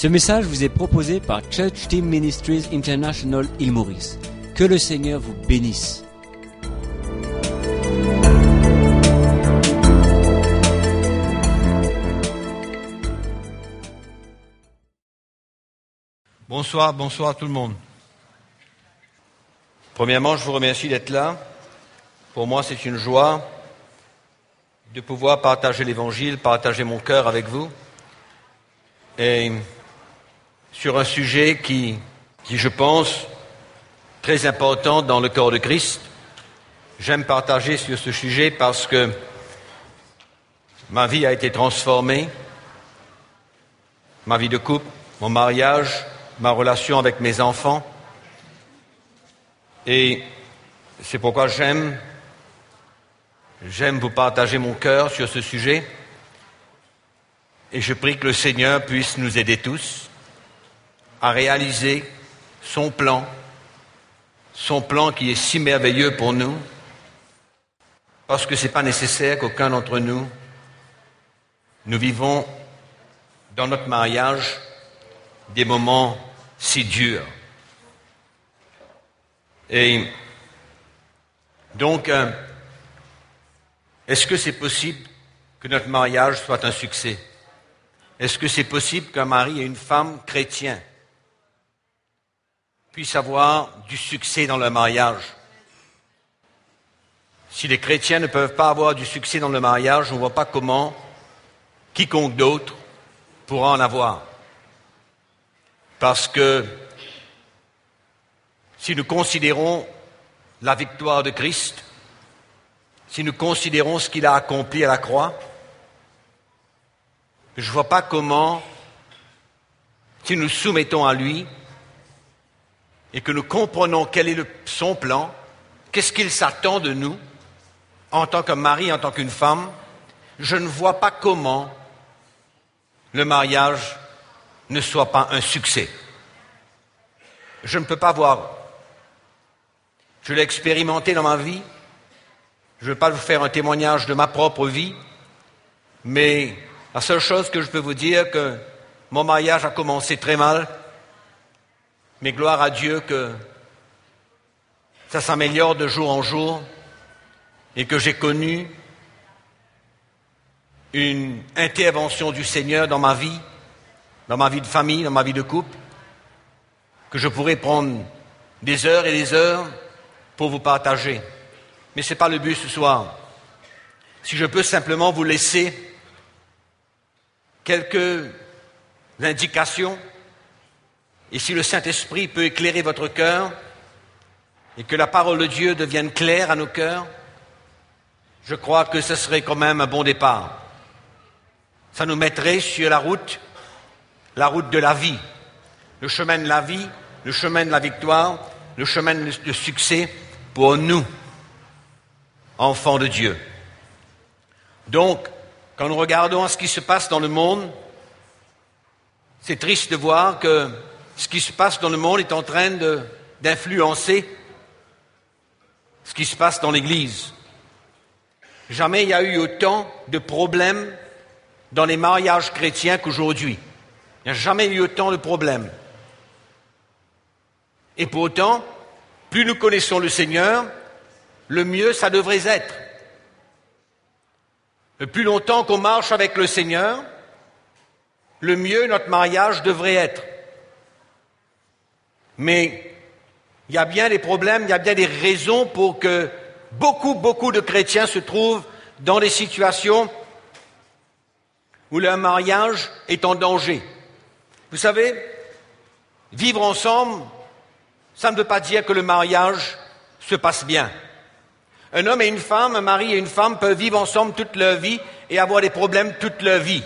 Ce message vous est proposé par Church Team Ministries International Île Maurice. Que le Seigneur vous bénisse. Bonsoir à tout le monde. Premièrement, je vous remercie d'être là. Pour moi, c'est une joie de pouvoir partager l'Évangile, partager mon cœur avec vous. Et sur un sujet qui, je pense, très important dans le corps de Christ. J'aime partager sur ce sujet parce que ma vie a été transformée, ma vie de couple, mon mariage, ma relation avec mes enfants. Et c'est pourquoi j'aime vous partager mon cœur sur ce sujet. Et je prie que le Seigneur puisse nous aider tous à réaliser son plan qui est si merveilleux pour nous, parce que ce n'est pas nécessaire qu'aucun d'entre nous vivons dans notre mariage des moments si durs. Et donc, est-ce que c'est possible que notre mariage soit un succès? Est-ce que c'est possible qu'un mari et une femme chrétiens puissent avoir du succès dans leur mariage? Si les chrétiens ne peuvent pas avoir du succès dans le mariage, on ne voit pas comment quiconque d'autre pourra en avoir. Parce que si nous considérons la victoire de Christ, si nous considérons ce qu'il a accompli à la croix, je ne vois pas comment, si nous soumettons à lui et que nous comprenons quel est son plan, qu'est-ce qu'il s'attend de nous en tant que mari, en tant qu'une femme, je ne vois pas comment le mariage ne soit pas un succès. Je ne peux pas voir. Je l'ai expérimenté dans ma vie. Je ne veux pas vous faire un témoignage de ma propre vie, mais la seule chose que je peux vous dire, que mon mariage a commencé très mal, mais gloire à Dieu que ça s'améliore de jour en jour et que j'ai connu une intervention du Seigneur dans ma vie de famille, dans ma vie de couple, que je pourrais prendre des heures et des heures pour vous partager. Mais ce n'est pas le but ce soir. Si je peux simplement vous laisser quelques indications, et si le Saint-Esprit peut éclairer votre cœur, et que la parole de Dieu devienne claire à nos cœurs, je crois que ce serait quand même un bon départ. Ça nous mettrait sur la route de la vie, le chemin de la vie, le chemin de la victoire, le chemin de succès pour nous, enfants de Dieu. Donc, quand nous regardons ce qui se passe dans le monde, c'est triste de voir que ce qui se passe dans le monde est en train d'influencer ce qui se passe dans l'Église. Jamais il y a eu autant de problèmes dans les mariages chrétiens qu'aujourd'hui. Il n'y a jamais eu autant de problèmes. Et pourtant, plus nous connaissons le Seigneur, le mieux ça devrait être. Le plus longtemps qu'on marche avec le Seigneur, le mieux notre mariage devrait être. Mais il y a bien des problèmes, il y a bien des raisons pour que beaucoup de chrétiens se trouvent dans des situations où leur mariage est en danger. Vous savez, vivre ensemble, ça ne veut pas dire que le mariage se passe bien. Un homme et une femme, un mari et une femme peuvent vivre ensemble toute leur vie et avoir des problèmes toute leur vie.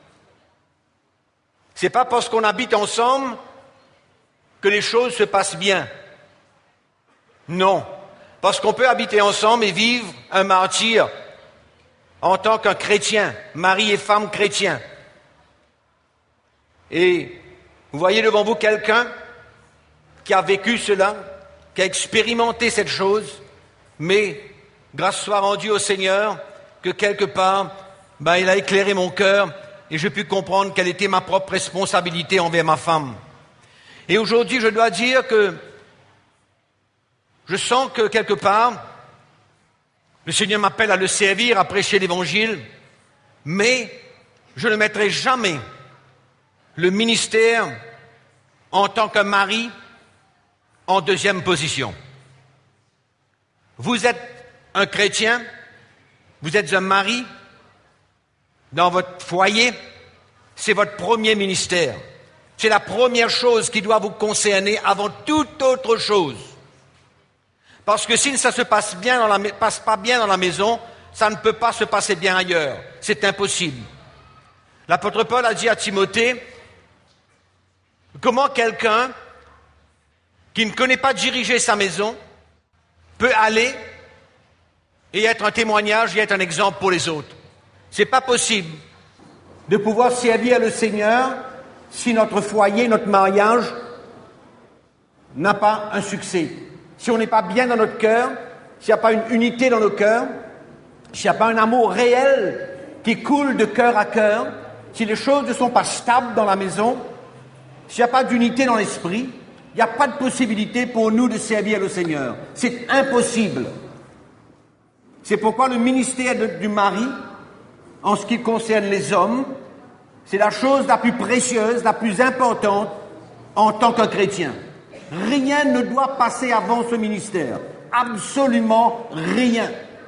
C'est pas parce qu'on habite ensemble que les choses se passent bien. Non. Parce qu'on peut habiter ensemble et vivre un martyre en tant qu'un chrétien, mari et femme chrétiens. Et vous voyez devant vous quelqu'un qui a vécu cela, qui a expérimenté cette chose, mais grâce soit rendue au Seigneur que quelque part, il a éclairé mon cœur et j'ai pu comprendre quelle était ma propre responsabilité envers ma femme. Et aujourd'hui, je dois dire que je sens que quelque part, le Seigneur m'appelle à le servir, à prêcher l'Évangile, mais je ne mettrai jamais le ministère en tant que mari en deuxième position. Vous êtes un chrétien, vous êtes un mari, dans votre foyer, c'est votre premier ministère. C'est la première chose qui doit vous concerner avant toute autre chose. Parce que si ça se passe pas bien dans la maison, ça ne peut pas se passer bien ailleurs. C'est impossible. L'apôtre Paul a dit à Timothée, comment quelqu'un qui ne connaît pas diriger sa maison peut aller et être un témoignage et être un exemple pour les autres. C'est pas possible de pouvoir servir le Seigneur si notre foyer, notre mariage n'a pas un succès. Si on n'est pas bien dans notre cœur, s'il n'y a pas une unité dans nos cœurs, s'il n'y a pas un amour réel qui coule de cœur à cœur, si les choses ne sont pas stables dans la maison, s'il n'y a pas d'unité dans l'esprit, il n'y a pas de possibilité pour nous de servir le Seigneur. C'est impossible. C'est pourquoi le ministère du mari, en ce qui concerne les hommes, c'est la chose la plus précieuse, la plus importante en tant que chrétien. Rien ne doit passer avant ce ministère. Absolument rien.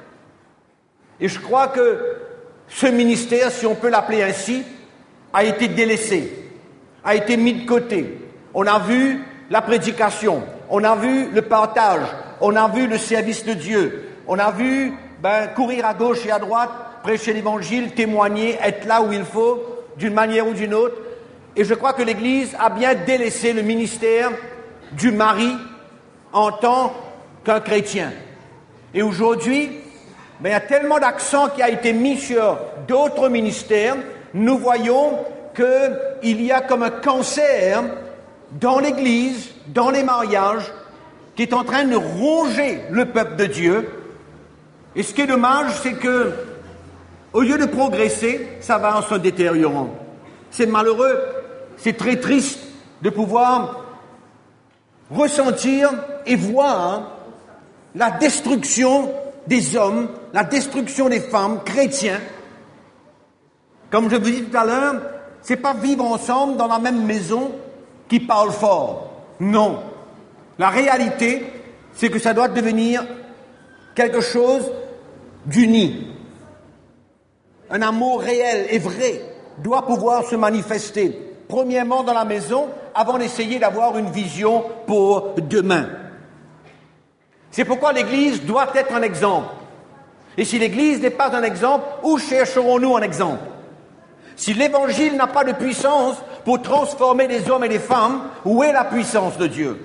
Et je crois que ce ministère, si on peut l'appeler ainsi, a été délaissé, a été mis de côté. On a vu la prédication, on a vu le partage, on a vu le service de Dieu, on a vu courir à gauche et à droite, prêcher l'Évangile, témoigner, être là où il faut, d'une manière ou d'une autre. Et je crois que l'Église a bien délaissé le ministère du mari en tant qu'un chrétien. Et aujourd'hui, il y a tellement d'accent qui a été mis sur d'autres ministères, nous voyons qu'il y a comme un cancer dans l'Église, dans les mariages, qui est en train de ronger le peuple de Dieu. Et ce qui est dommage, c'est que, au lieu de progresser, ça va en se détériorant. C'est malheureux, c'est très triste de pouvoir ressentir et voir la destruction des hommes, la destruction des femmes chrétiens. Comme je vous dis tout à l'heure, c'est pas vivre ensemble dans la même maison qui parle fort. Non. La réalité, c'est que ça doit devenir quelque chose d'uni. Un amour réel et vrai doit pouvoir se manifester, premièrement dans la maison, avant d'essayer d'avoir une vision pour demain. C'est pourquoi l'Église doit être un exemple. Et si l'Église n'est pas un exemple, où chercherons-nous un exemple? Si l'Évangile n'a pas de puissance pour transformer les hommes et les femmes, où est la puissance de Dieu?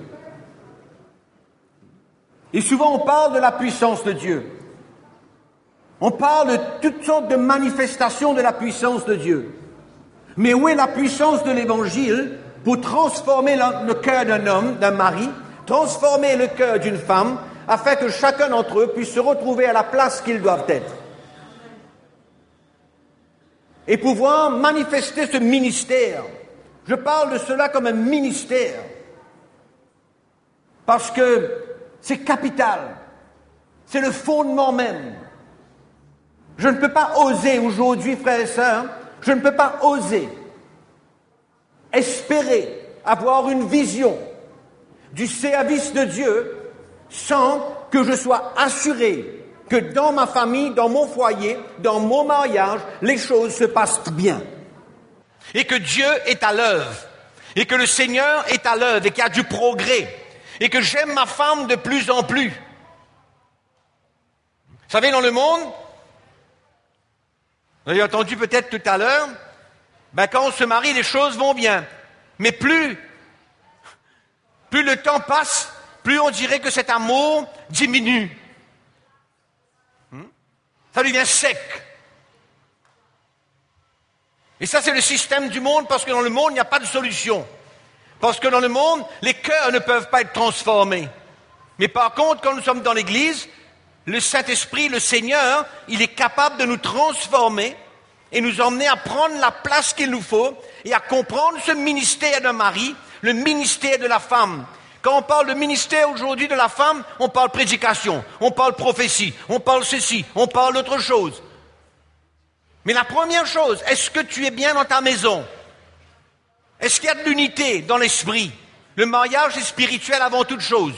Et souvent on parle de la puissance de Dieu. On parle de toutes sortes de manifestations de la puissance de Dieu. Mais où est la puissance de l'Évangile pour transformer le cœur d'un homme, d'un mari, transformer le cœur d'une femme, afin que chacun d'entre eux puisse se retrouver à la place qu'ils doivent être? Et pouvoir manifester ce ministère. Je parle de cela comme un ministère. Parce que c'est capital. C'est le fondement même. Je ne peux pas oser aujourd'hui, frères et sœurs, je ne peux pas oser espérer avoir une vision du service de Dieu sans que je sois assuré que dans ma famille, dans mon foyer, dans mon mariage, les choses se passent bien. Et que Dieu est à l'œuvre, et que le Seigneur est à l'œuvre, et qu'il y a du progrès, et que j'aime ma femme de plus en plus. Vous savez, dans le monde, vous avez entendu peut-être tout à l'heure, quand on se marie, les choses vont bien. Mais plus le temps passe, plus on dirait que cet amour diminue. Ça devient sec. Et ça, c'est le système du monde, parce que dans le monde, il n'y a pas de solution. Parce que dans le monde, les cœurs ne peuvent pas être transformés. Mais par contre, quand nous sommes dans l'Église, le Saint-Esprit, le Seigneur, il est capable de nous transformer et nous emmener à prendre la place qu'il nous faut et à comprendre ce ministère de Marie, le ministère de la femme. Quand on parle de ministère aujourd'hui de la femme, on parle prédication, on parle prophétie, on parle ceci, on parle d'autre chose. Mais la première chose, est-ce que tu es bien dans ta maison? Est-ce qu'il y a de l'unité dans l'esprit? Le mariage est spirituel avant toute chose.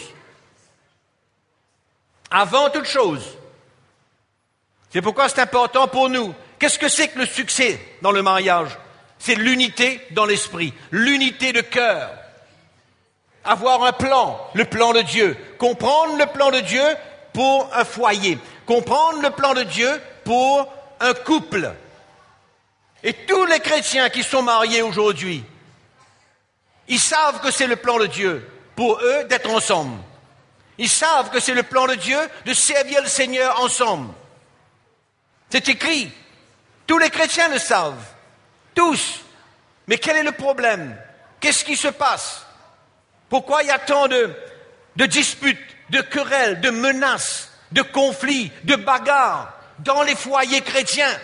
Avant toute chose. C'est pourquoi c'est important pour nous. Qu'est-ce que c'est que le succès dans le mariage? C'est l'unité dans l'esprit, l'unité de cœur. Avoir un plan, le plan de Dieu. Comprendre le plan de Dieu pour un foyer. Comprendre le plan de Dieu pour un couple. Et tous les chrétiens qui sont mariés aujourd'hui, ils savent que c'est le plan de Dieu pour eux d'être ensemble. Ils savent que c'est le plan de Dieu de servir le Seigneur ensemble. C'est écrit. Tous les chrétiens le savent. Tous. Mais quel est le problème? Qu'est-ce qui se passe? Pourquoi il y a tant de disputes, de querelles, de menaces, de conflits, de bagarres dans les foyers chrétiens?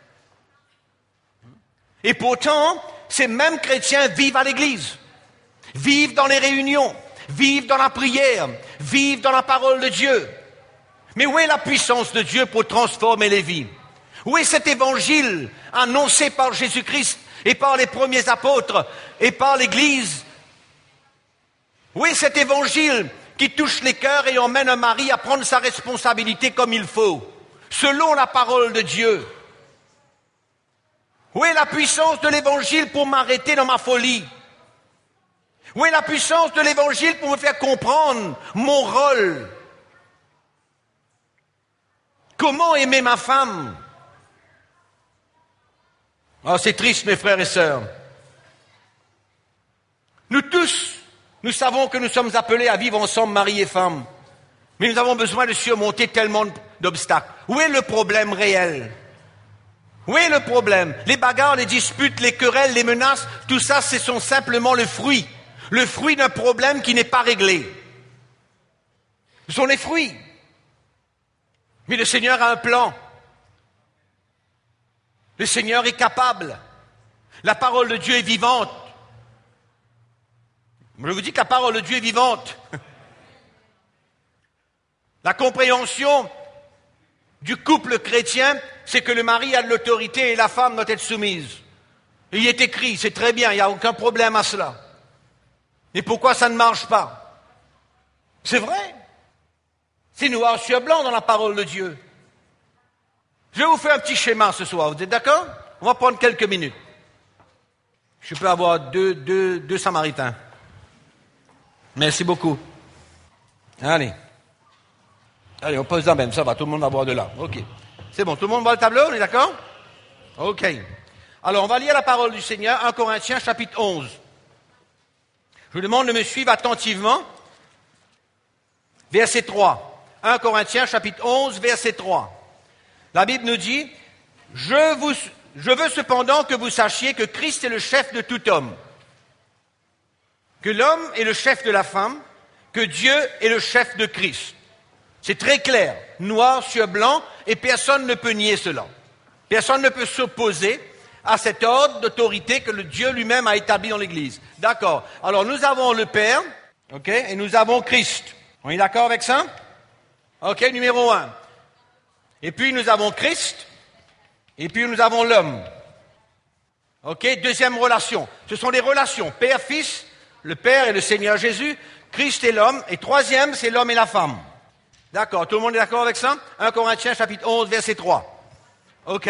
Et pourtant, ces mêmes chrétiens vivent à l'église, vivent dans les réunions, vivent dans la prière, vivent dans la parole de Dieu. Mais où est la puissance de Dieu pour transformer les vies? Où est cet évangile annoncé par Jésus-Christ et par les premiers apôtres et par l'Église? Où est cet évangile qui touche les cœurs et emmène un mari à prendre sa responsabilité comme il faut, selon la parole de Dieu? Où est la puissance de l'évangile pour m'arrêter dans ma folie? Où est la puissance de l'évangile pour me faire comprendre mon rôle? Comment aimer ma femme? Oh, c'est triste, mes frères et sœurs. Nous tous, nous savons que nous sommes appelés à vivre ensemble, mari et femme. Mais nous avons besoin de surmonter tellement d'obstacles. Où est le problème réel? Où est le problème? Les bagarres, les disputes, les querelles, les menaces, tout ça, ce sont simplement le fruit d'un problème qui n'est pas réglé. Ce sont les fruits. Mais le Seigneur a un plan. Le Seigneur est capable. La parole de Dieu est vivante. Je vous dis que la parole de Dieu est vivante. La compréhension du couple chrétien, c'est que le mari a de l'autorité et la femme doit être soumise. Il y est écrit, c'est très bien, il n'y a aucun problème à cela. Mais pourquoi ça ne marche pas? C'est vrai. C'est noir sur blanc dans la parole de Dieu. Je vais vous faire un petit schéma ce soir, vous êtes d'accord? On va prendre quelques minutes. Je peux avoir deux Samaritains. Merci beaucoup. Allez, on pose la même, ça va, tout le monde va boire de là. Ok. C'est bon, tout le monde voit le tableau, on est d'accord? Ok. Alors, on va lire la parole du Seigneur, 1 Corinthiens, chapitre 11. Je vous demande de me suivre attentivement. Verset 3. 1 Corinthiens, chapitre 11, verset 3. La Bible nous dit, je veux cependant que vous sachiez que Christ est le chef de tout homme, que l'homme est le chef de la femme, que Dieu est le chef de Christ. C'est très clair, noir sur blanc, et personne ne peut nier cela. Personne ne peut s'opposer à cet ordre d'autorité que le Dieu lui-même a établi dans l'Église. D'accord. Alors nous avons le Père, ok, et nous avons Christ. On est d'accord avec ça? Ok, numéro 1. Et puis nous avons Christ, et puis nous avons l'homme. Ok, deuxième relation. Ce sont des relations, Père-Fils, le Père et le Seigneur Jésus, Christ et l'homme, et troisième, c'est l'homme et la femme. D'accord, tout le monde est d'accord avec ça? 1 Corinthiens, chapitre 11, verset 3. Ok.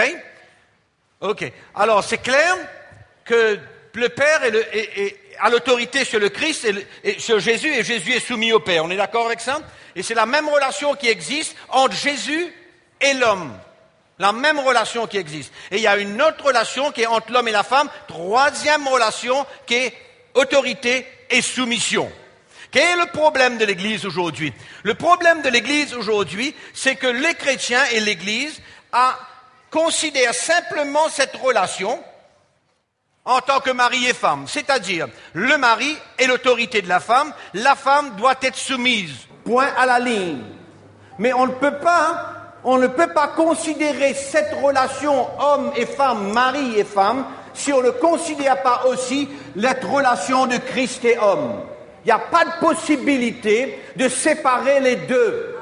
Alors, c'est clair que le Père a l'autorité sur le Christ et sur Jésus, et Jésus est soumis au Père. On est d'accord avec ça? Et c'est la même relation qui existe entre Jésus et l'homme. La même relation qui existe. Et il y a une autre relation qui est entre l'homme et la femme, troisième relation qui est autorité et soumission. Quel est le problème de l'Église aujourd'hui? Le problème de l'Église aujourd'hui, c'est que les chrétiens et l'Église considèrent simplement cette relation en tant que mari et femme. C'est-à-dire, le mari est l'autorité de la femme doit être soumise. Point à la ligne. Mais on ne peut pas on ne peut pas considérer cette relation homme et femme, mari et femme, si on ne considère pas aussi la relation de Christ et homme. Il n'y a pas de possibilité de séparer les deux.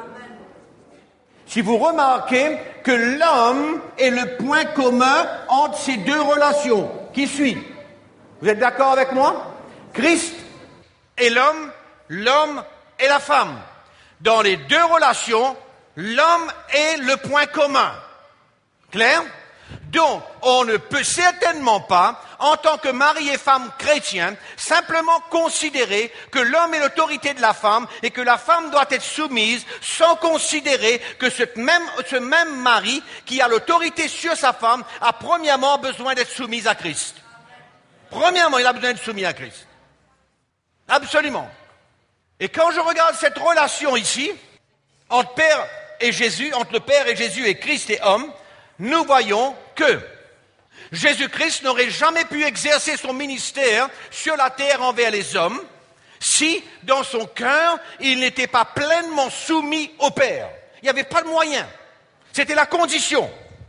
Si vous remarquez que l'homme est le point commun entre ces deux relations, qui suit? Vous êtes d'accord avec moi? Christ et l'homme, l'homme et la femme. Dans les deux relations, l'homme est le point commun. Clair? Donc, on ne peut certainement pas, en tant que mari et femme chrétiens, simplement considérer que l'homme est l'autorité de la femme et que la femme doit être soumise sans considérer que ce même mari qui a l'autorité sur sa femme a premièrement besoin d'être soumis à Christ. Premièrement, il a besoin d'être soumis à Christ. Absolument. Et quand je regarde cette relation ici, entre le Père et Jésus et Christ et homme, nous voyons que Jésus-Christ n'aurait jamais pu exercer son ministère sur la terre envers les hommes si, dans son cœur, il n'était pas pleinement soumis au Père. Il n'y avait pas de moyen. C'était la condition.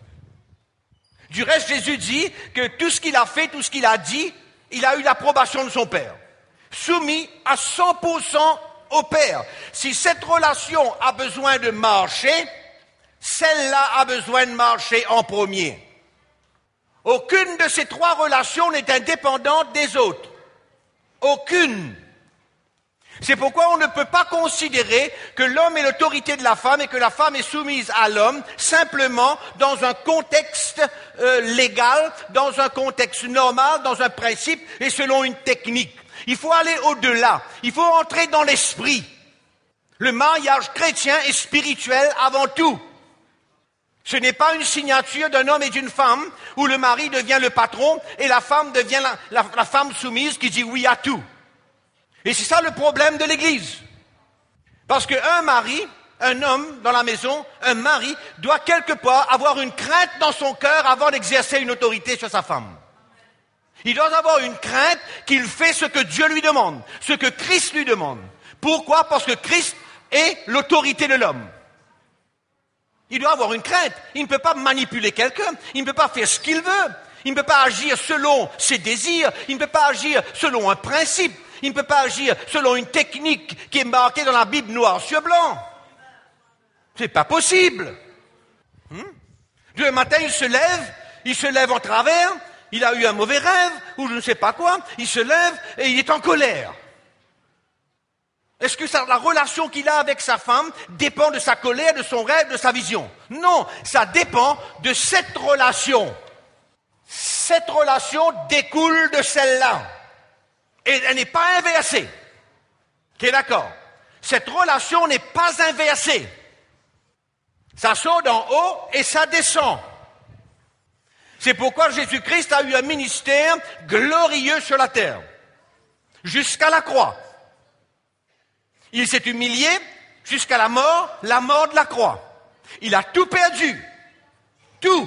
Du reste, Jésus dit que tout ce qu'il a fait, tout ce qu'il a dit, il a eu l'approbation de son Père. Soumis à 100% au Père. Si cette relation a besoin de marcher, celle-là a besoin de marcher en premier. Aucune de ces trois relations n'est indépendante des autres. Aucune. C'est pourquoi on ne peut pas considérer que l'homme est l'autorité de la femme et que la femme est soumise à l'homme simplement dans un contexte légal, dans un contexte normal, dans un principe et selon une technique. Il faut aller au-delà. Il faut entrer dans l'esprit. Le mariage chrétien est spirituel avant tout. Ce n'est pas une signature d'un homme et d'une femme où le mari devient le patron et la femme devient la femme soumise qui dit oui à tout. Et c'est ça le problème de l'Église. Parce qu'un mari, un homme dans la maison, un mari, doit quelque part avoir une crainte dans son cœur avant d'exercer une autorité sur sa femme. Il doit avoir une crainte qu'il fait ce que Dieu lui demande, ce que Christ lui demande. Pourquoi? Parce que Christ est l'autorité de l'homme. Il doit avoir une crainte. Il ne peut pas manipuler quelqu'un. Il ne peut pas faire ce qu'il veut. Il ne peut pas agir selon ses désirs. Il ne peut pas agir selon un principe. Il ne peut pas agir selon une technique qui est marquée dans la Bible noir sur blanc. C'est pas possible. Le matin, il se lève en travers. Il a eu un mauvais rêve ou je ne sais pas quoi. Il se lève et il est en colère. Est-ce que la relation qu'il a avec sa femme dépend de sa colère, de son rêve, de sa vision? Non, ça dépend de cette relation. Cette relation découle de celle-là. Et elle n'est pas inversée. Ok, d'accord? Cette relation n'est pas inversée. Ça sort d'en haut et ça descend. C'est pourquoi Jésus-Christ a eu un ministère glorieux sur la terre. Jusqu'à la croix. Il s'est humilié jusqu'à la mort de la croix. Il a tout perdu. Tout.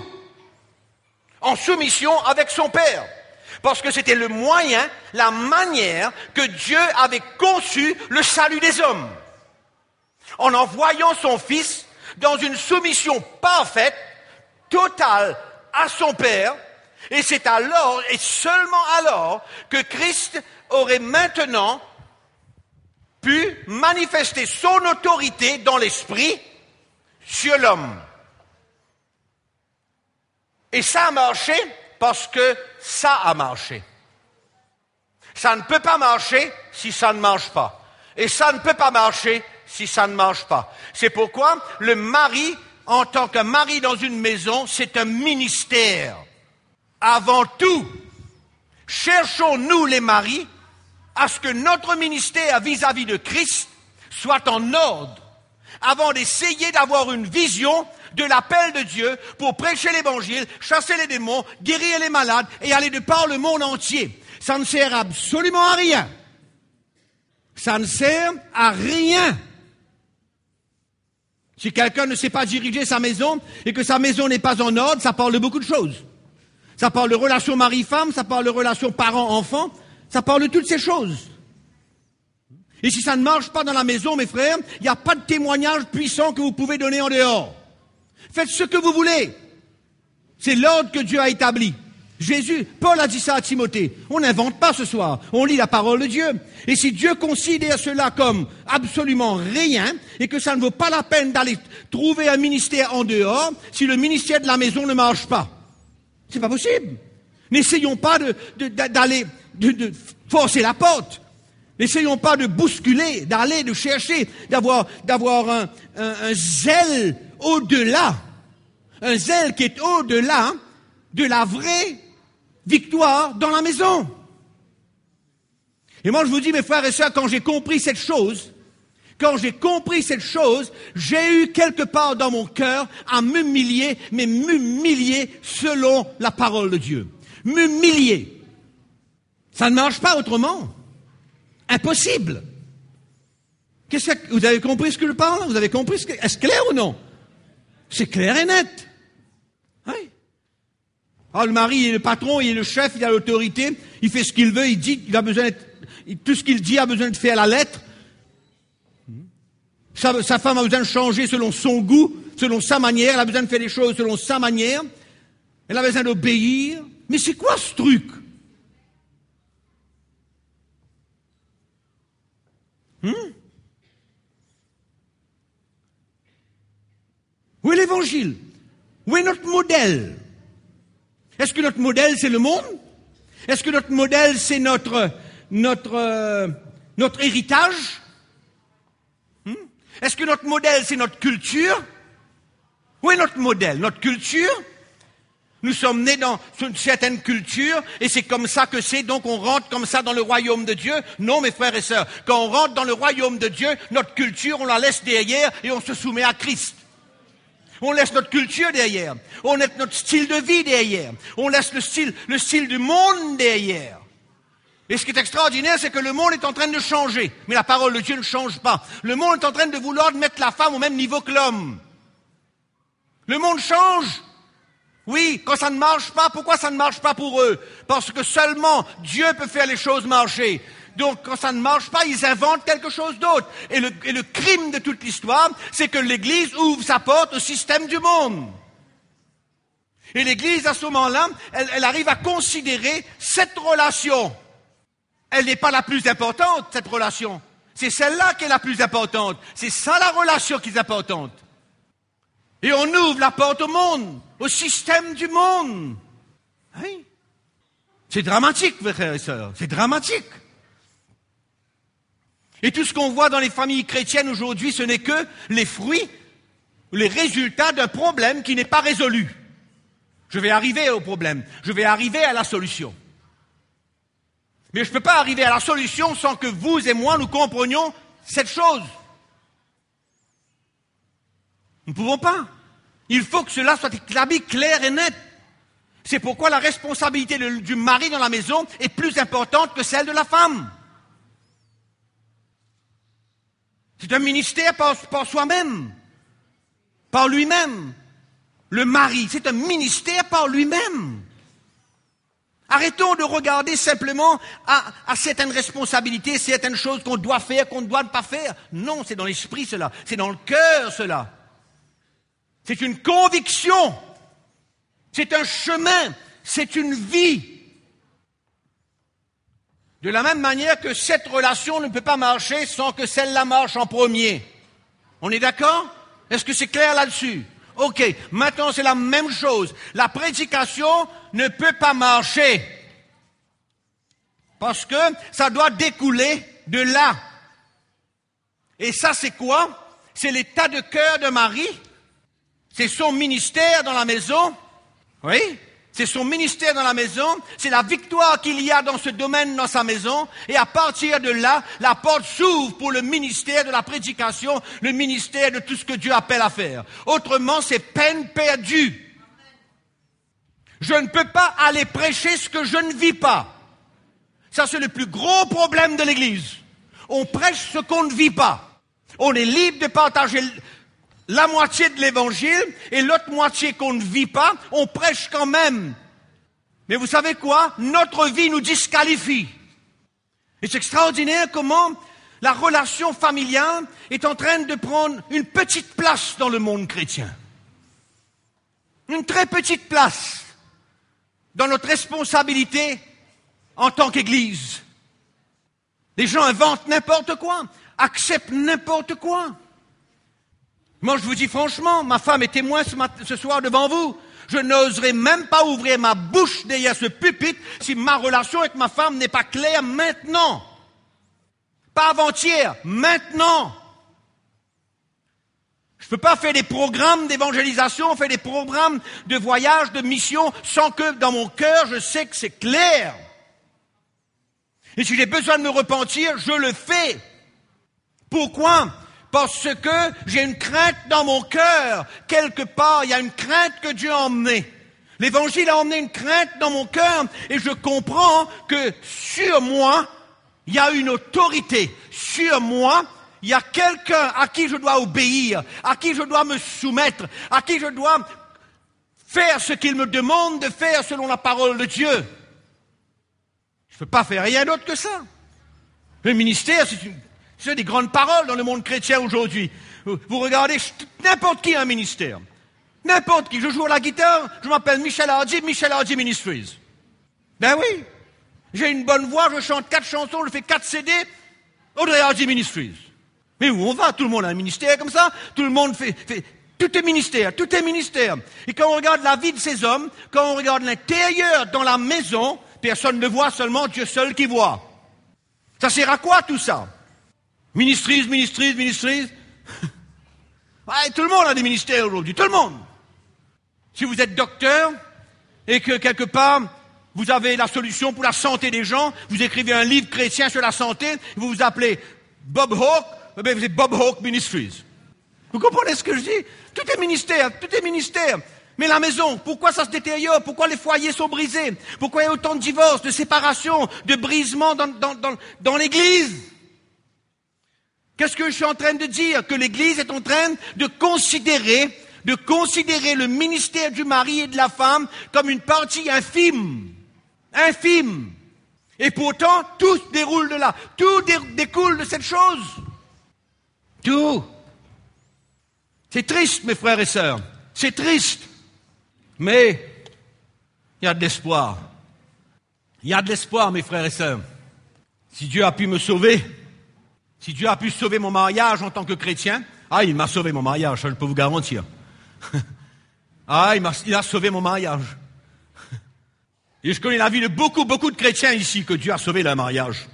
En soumission avec son Père. Parce que c'était le moyen, la manière que Dieu avait conçu le salut des hommes. En envoyant son Fils dans une soumission parfaite, totale à son Père, et c'est alors, et seulement alors, que Christ aurait maintenant pu manifester son autorité dans l'esprit sur l'homme. Et ça a marché parce que ça a marché. Ça ne peut pas marcher si ça ne marche pas. Et ça ne peut pas marcher si ça ne marche pas. C'est pourquoi le mari, en tant que mari dans une maison, c'est un ministère. Avant tout, cherchons-nous les maris à ce que notre ministère vis-à-vis de Christ soit en ordre, avant d'essayer d'avoir une vision de l'appel de Dieu pour prêcher l'évangile, chasser les démons, guérir les malades et aller de par le monde entier. Ça ne sert absolument à rien. Ça ne sert à rien. Si quelqu'un ne sait pas diriger sa maison et que sa maison n'est pas en ordre, ça parle de beaucoup de choses. Ça parle de relations mari-femme, ça parle de relations parents-enfants, ça parle de toutes ces choses. Et si ça ne marche pas dans la maison, mes frères, il n'y a pas de témoignage puissant que vous pouvez donner en dehors. Faites ce que vous voulez. C'est l'ordre que Dieu a établi. Paul a dit ça à Timothée. On n'invente pas ce soir. On lit la parole de Dieu. Et si Dieu considère cela comme absolument rien, et que ça ne vaut pas la peine d'aller trouver un ministère en dehors, si le ministère de la maison ne marche pas, c'est pas possible. N'essayons pas d'aller forcer la porte. N'essayons pas de bousculer, d'aller, de chercher, d'avoir un zèle au-delà. Un zèle qui est au-delà de la vraie victoire dans la maison. Et moi je vous dis, mes frères et sœurs, quand j'ai compris cette chose, j'ai eu quelque part dans mon cœur à m'humilier, mais m'humilier selon la parole de Dieu. M'humilier. Ça ne marche pas autrement. Impossible. Vous avez compris ce que je parle? Vous avez compris est-ce clair ou non? C'est clair et net. Oui. Ah, le mari est le patron, il est le chef, il a l'autorité, il fait ce qu'il veut, il dit, tout ce qu'il dit a besoin de faire la lettre. Sa femme a besoin de changer selon son goût, selon sa manière, elle a besoin de faire les choses selon sa manière, elle a besoin d'obéir. Mais c'est quoi ce truc? Où est l'évangile? Où est notre modèle? Est-ce que notre modèle, c'est le monde? Est-ce que notre modèle, c'est notre héritage? Est-ce que notre modèle, c'est notre culture? Où est notre modèle? Notre culture? Nous sommes nés dans une certaine culture et c'est comme ça que c'est, donc on rentre comme ça dans le royaume de Dieu. Non, mes frères et sœurs, quand on rentre dans le royaume de Dieu, notre culture, on la laisse derrière et on se soumet à Christ. On laisse notre culture derrière. On laisse notre style de vie derrière. On laisse le style du monde derrière. Et ce qui est extraordinaire, c'est que le monde est en train de changer. Mais la parole de Dieu ne change pas. Le monde est en train de vouloir mettre la femme au même niveau que l'homme. Le monde change. Oui, quand ça ne marche pas, pourquoi ça ne marche pas pour eux? Parce que seulement Dieu peut faire les choses marcher. Donc, quand ça ne marche pas, ils inventent quelque chose d'autre. Et le crime de toute l'histoire, c'est que l'Église ouvre sa porte au système du monde. Et l'Église, à ce moment-là, elle arrive à considérer cette relation. Elle n'est pas la plus importante, cette relation. C'est celle-là qui est la plus importante. C'est ça la relation qui est importante. Et on ouvre la porte au monde, au système du monde. Oui. C'est dramatique, mes frères et sœurs. C'est dramatique. Et tout ce qu'on voit dans les familles chrétiennes aujourd'hui, ce n'est que les fruits, les résultats d'un problème qui n'est pas résolu. Je vais arriver au problème. Je vais arriver à la solution. Mais je ne peux pas arriver à la solution sans que vous et moi, nous comprenions cette chose. Nous ne pouvons pas. Il faut que cela soit établi clair et net. C'est pourquoi la responsabilité du mari dans la maison est plus importante que celle de la femme. C'est un ministère par soi-même, par lui-même. Le mari, c'est un ministère par lui-même. Arrêtons de regarder simplement à certaines responsabilités, certaines choses qu'on doit faire, qu'on ne doit pas faire. Non, c'est dans l'esprit cela, c'est dans le cœur cela. C'est une conviction, c'est un chemin, c'est une vie. De la même manière que cette relation ne peut pas marcher sans que celle-là marche en premier. On est d'accord? Est-ce que c'est clair là-dessus? Ok, maintenant c'est la même chose. La prédication ne peut pas marcher. Parce que ça doit découler de là. Et ça c'est quoi? C'est l'état de cœur de Marie. C'est son ministère dans la maison. Oui? C'est son ministère dans la maison, c'est la victoire qu'il y a dans ce domaine dans sa maison, et à partir de là, la porte s'ouvre pour le ministère de la prédication, le ministère de tout ce que Dieu appelle à faire. Autrement, c'est peine perdue. Je ne peux pas aller prêcher ce que je ne vis pas. Ça, c'est le plus gros problème de l'Église. On prêche ce qu'on ne vit pas. On est libre de partager la moitié de l'évangile et l'autre moitié qu'on ne vit pas, on prêche quand même. Mais vous savez quoi? Notre vie nous disqualifie. Et c'est extraordinaire comment la relation familiale est en train de prendre une petite place dans le monde chrétien. une très petite place dans notre responsabilité en tant qu'Église. Les gens inventent n'importe quoi, acceptent n'importe quoi. Moi, je vous dis franchement, ma femme est témoin ce soir devant vous. Je n'oserais même pas ouvrir ma bouche derrière ce pupitre si ma relation avec ma femme n'est pas claire maintenant. Pas avant-hier, maintenant. Je ne peux pas faire des programmes d'évangélisation, faire des programmes de voyage, de mission, sans que dans mon cœur, je sais que c'est clair. Et si j'ai besoin de me repentir, je le fais. Pourquoi ? Parce que j'ai une crainte dans mon cœur. Quelque part, il y a une crainte que Dieu a emmenée. L'Évangile a emmené une crainte dans mon cœur et je comprends que sur moi, il y a une autorité. Sur moi, il y a quelqu'un à qui je dois obéir, à qui je dois me soumettre, à qui je dois faire ce qu'il me demande de faire selon la parole de Dieu. Je ne peux pas faire rien d'autre que ça. Le ministère, c'est des grandes paroles dans le monde chrétien aujourd'hui. Vous regardez n'importe qui a un ministère. N'importe qui. Je joue à la guitare, je m'appelle Michel Hardy Ministries. Ben oui. J'ai une bonne voix, je chante 4 chansons, je fais 4 CD, Audrey Hardy Ministries. Mais où on va? Tout le monde a un ministère comme ça, tout le monde fait tout est ministère, tout est ministère. Et quand on regarde la vie de ces hommes, quand on regarde l'intérieur dans la maison, personne ne voit, seulement Dieu seul qui voit. Ça sert à quoi tout ça? Ministries. Ouais, tout le monde a des ministères aujourd'hui, tout le monde. Si vous êtes docteur et que quelque part vous avez la solution pour la santé des gens, vous écrivez un livre chrétien sur la santé, vous vous appelez Bob Hawke, vous êtes Bob Hawke Ministries. Vous comprenez ce que je dis? Tout est ministère. Mais la maison, pourquoi ça se détériore? Pourquoi les foyers sont brisés? Pourquoi il y a autant de divorces, de séparations, de brisements dans l'Église? Qu'est-ce que je suis en train de dire? Que l'Église est en train de considérer le ministère du mari et de la femme comme une partie infime. Infime. Et pourtant, tout se déroule de là. Tout découle de cette chose. Tout. C'est triste, mes frères et sœurs. C'est triste. Mais il y a de l'espoir. Il y a de l'espoir, mes frères et sœurs. Si Dieu a pu me sauver, si Dieu a pu sauver mon mariage en tant que chrétien, il m'a sauvé mon mariage, ça je peux vous garantir. Il a sauvé mon mariage. Et je connais la vie de beaucoup de chrétiens ici que Dieu a sauvé leur mariage.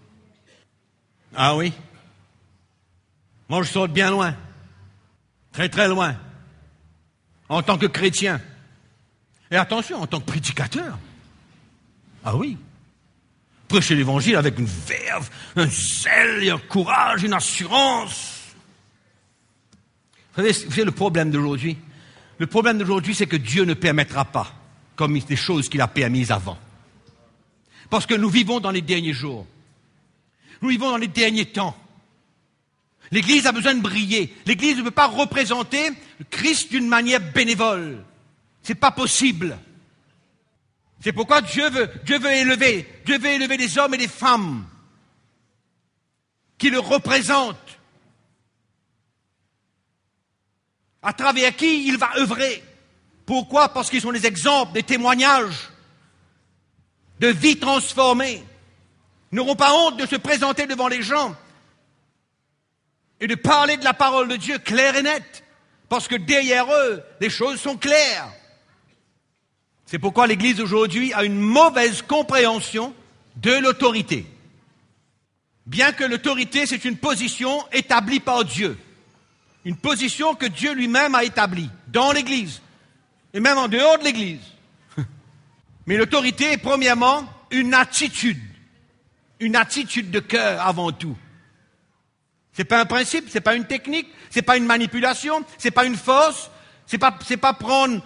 Ah oui. Moi je sors de bien loin. Très très loin. En tant que chrétien. Et attention, en tant que prédicateur. Ah oui. Prêcher l'évangile avec une verve, un zèle et un courage, une assurance. Vous savez le problème d'aujourd'hui? Le problème d'aujourd'hui, c'est que Dieu ne permettra pas, comme des choses qu'il a permises avant. Parce que nous vivons dans les derniers jours. Nous vivons dans les derniers temps. L'Église a besoin de briller. L'Église ne peut pas représenter le Christ d'une manière bénévole. C'est pas possible. C'est pourquoi Dieu veut élever des hommes et des femmes qui le représentent, à travers qui il va œuvrer. Pourquoi? Parce qu'ils sont des exemples, des témoignages de vies transformées. Ils n'auront pas honte de se présenter devant les gens et de parler de la parole de Dieu claire et nette, parce que derrière eux, les choses sont claires. C'est pourquoi l'Église aujourd'hui a une mauvaise compréhension de l'autorité. Bien que l'autorité, c'est une position établie par Dieu. Une position que Dieu lui-même a établie dans l'Église et même en dehors de l'Église. Mais l'autorité est premièrement une attitude de cœur avant tout. C'est pas un principe, c'est pas une technique, c'est pas une manipulation, c'est pas une force, c'est pas prendre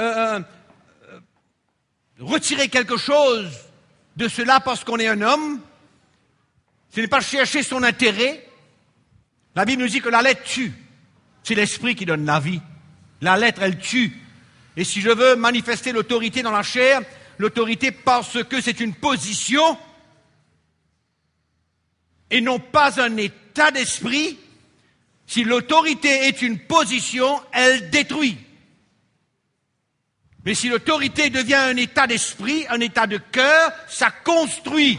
retirer quelque chose de cela parce qu'on est un homme. Ce n'est pas chercher son intérêt. La Bible nous dit que la lettre tue. C'est l'esprit qui donne la vie. La lettre, elle tue. Et si je veux manifester l'autorité dans la chair, l'autorité parce que c'est une position et non pas un état d'esprit, si l'autorité est une position, elle détruit. Mais si l'autorité devient un état d'esprit, un état de cœur, ça construit.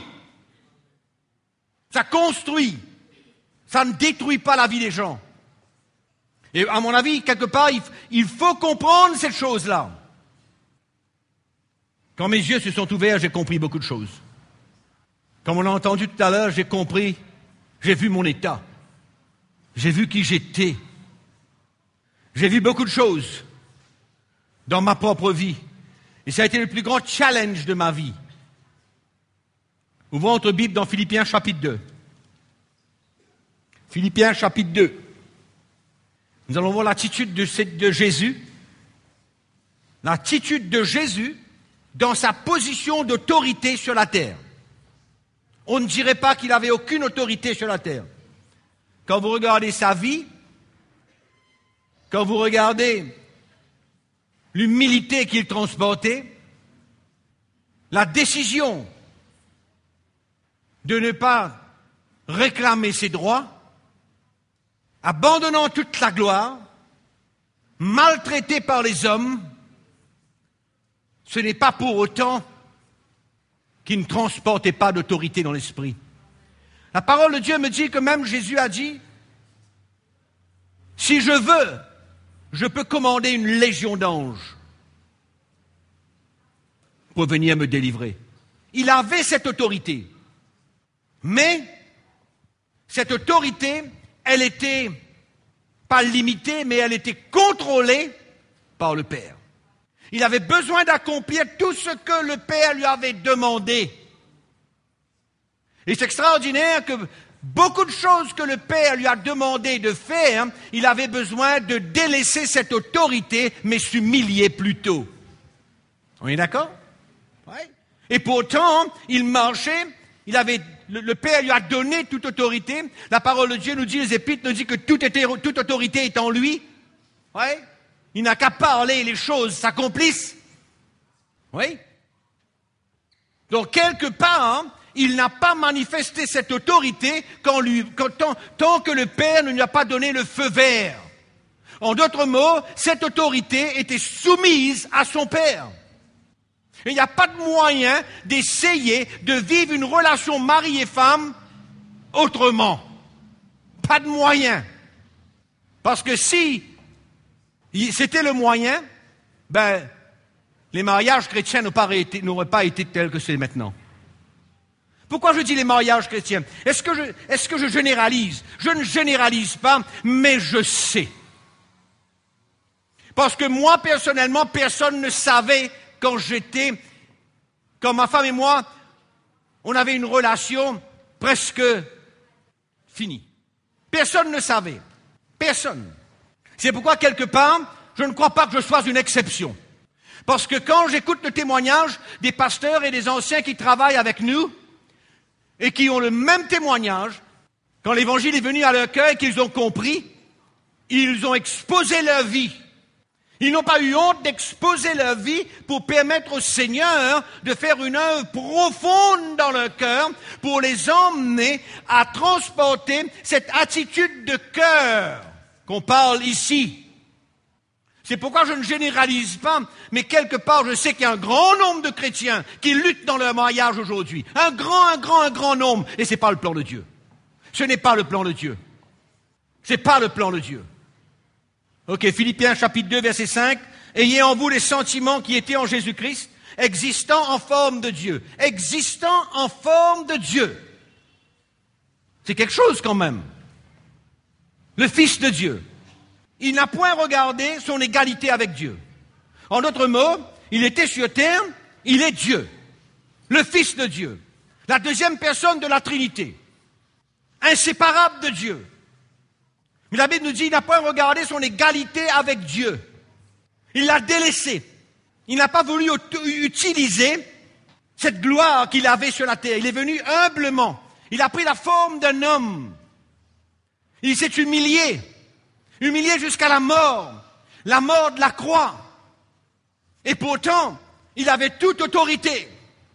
Ça construit. Ça ne détruit pas la vie des gens. Et à mon avis, quelque part, il faut comprendre cette chose-là. Quand mes yeux se sont ouverts, j'ai compris beaucoup de choses. Comme on a entendu tout à l'heure, j'ai compris, j'ai vu mon état. J'ai vu qui j'étais. J'ai vu beaucoup de choses dans ma propre vie. Et ça a été le plus grand challenge de ma vie. Ouvrons notre Bible dans Philippiens chapitre 2. Philippiens chapitre 2. Nous allons voir l'attitude de Jésus. L'attitude de Jésus dans sa position d'autorité sur la terre. On ne dirait pas qu'il avait aucune autorité sur la terre. Quand vous regardez sa vie, quand vous regardez l'humilité qu'il transportait, la décision de ne pas réclamer ses droits, abandonnant toute la gloire, maltraité par les hommes, ce n'est pas pour autant qu'il ne transportait pas d'autorité dans l'esprit. La parole de Dieu me dit que même Jésus a dit, si je veux, je peux commander une légion d'anges pour venir me délivrer. Il avait cette autorité. Mais cette autorité, elle était pas limitée, mais elle était contrôlée par le Père. Il avait besoin d'accomplir tout ce que le Père lui avait demandé. Et c'est extraordinaire que beaucoup de choses que le Père lui a demandé de faire, il avait besoin de délaisser cette autorité, mais s'humilier plutôt. On est d'accord? Oui. Et pourtant, il marchait, le Père lui a donné toute autorité. La parole de Dieu nous dit, les Épîtres nous dit que toute autorité est en lui. Oui. Il n'a qu'à parler, les choses s'accomplissent. Oui. Donc, quelque part, il n'a pas manifesté cette autorité tant que le Père ne lui a pas donné le feu vert. En d'autres mots, cette autorité était soumise à son Père. Et il n'y a pas de moyen d'essayer de vivre une relation mari et femme autrement. Pas de moyen. Parce que si c'était le moyen, les mariages chrétiens n'auraient pas été tels que c'est maintenant. Pourquoi je dis les mariages chrétiens? Est-ce que je généralise? Je ne généralise pas, mais je sais. Parce que moi, personnellement, personne ne savait quand ma femme et moi, on avait une relation presque finie. Personne ne savait. Personne. C'est pourquoi, quelque part, je ne crois pas que je sois une exception. Parce que quand j'écoute le témoignage des pasteurs et des anciens qui travaillent avec nous, et qui ont le même témoignage, quand l'Évangile est venu à leur cœur et qu'ils ont compris, ils ont exposé leur vie. Ils n'ont pas eu honte d'exposer leur vie pour permettre au Seigneur de faire une œuvre profonde dans leur cœur, pour les emmener à transporter cette attitude de cœur qu'on parle ici. C'est pourquoi je ne généralise pas, mais quelque part, je sais qu'il y a un grand nombre de chrétiens qui luttent dans leur mariage aujourd'hui. Un grand nombre. Et c'est pas le plan de Dieu. Ce n'est pas le plan de Dieu. C'est pas le plan de Dieu. Ok, Philippiens chapitre 2, verset 5. Ayez en vous les sentiments qui étaient en Jésus-Christ, existant en forme de Dieu. Existant en forme de Dieu. C'est quelque chose quand même. Le Fils de Dieu. Il n'a point regardé son égalité avec Dieu. En d'autres mots, il était sur terre, il est Dieu. Le Fils de Dieu. La deuxième personne de la Trinité. Inséparable de Dieu. Mais la Bible nous dit qu'il n'a point regardé son égalité avec Dieu. Il l'a délaissé. Il n'a pas voulu utiliser cette gloire qu'il avait sur la terre. Il est venu humblement. Il a pris la forme d'un homme. Il s'est humilié. Humilié jusqu'à la mort de la croix. Et pourtant, il avait toute autorité.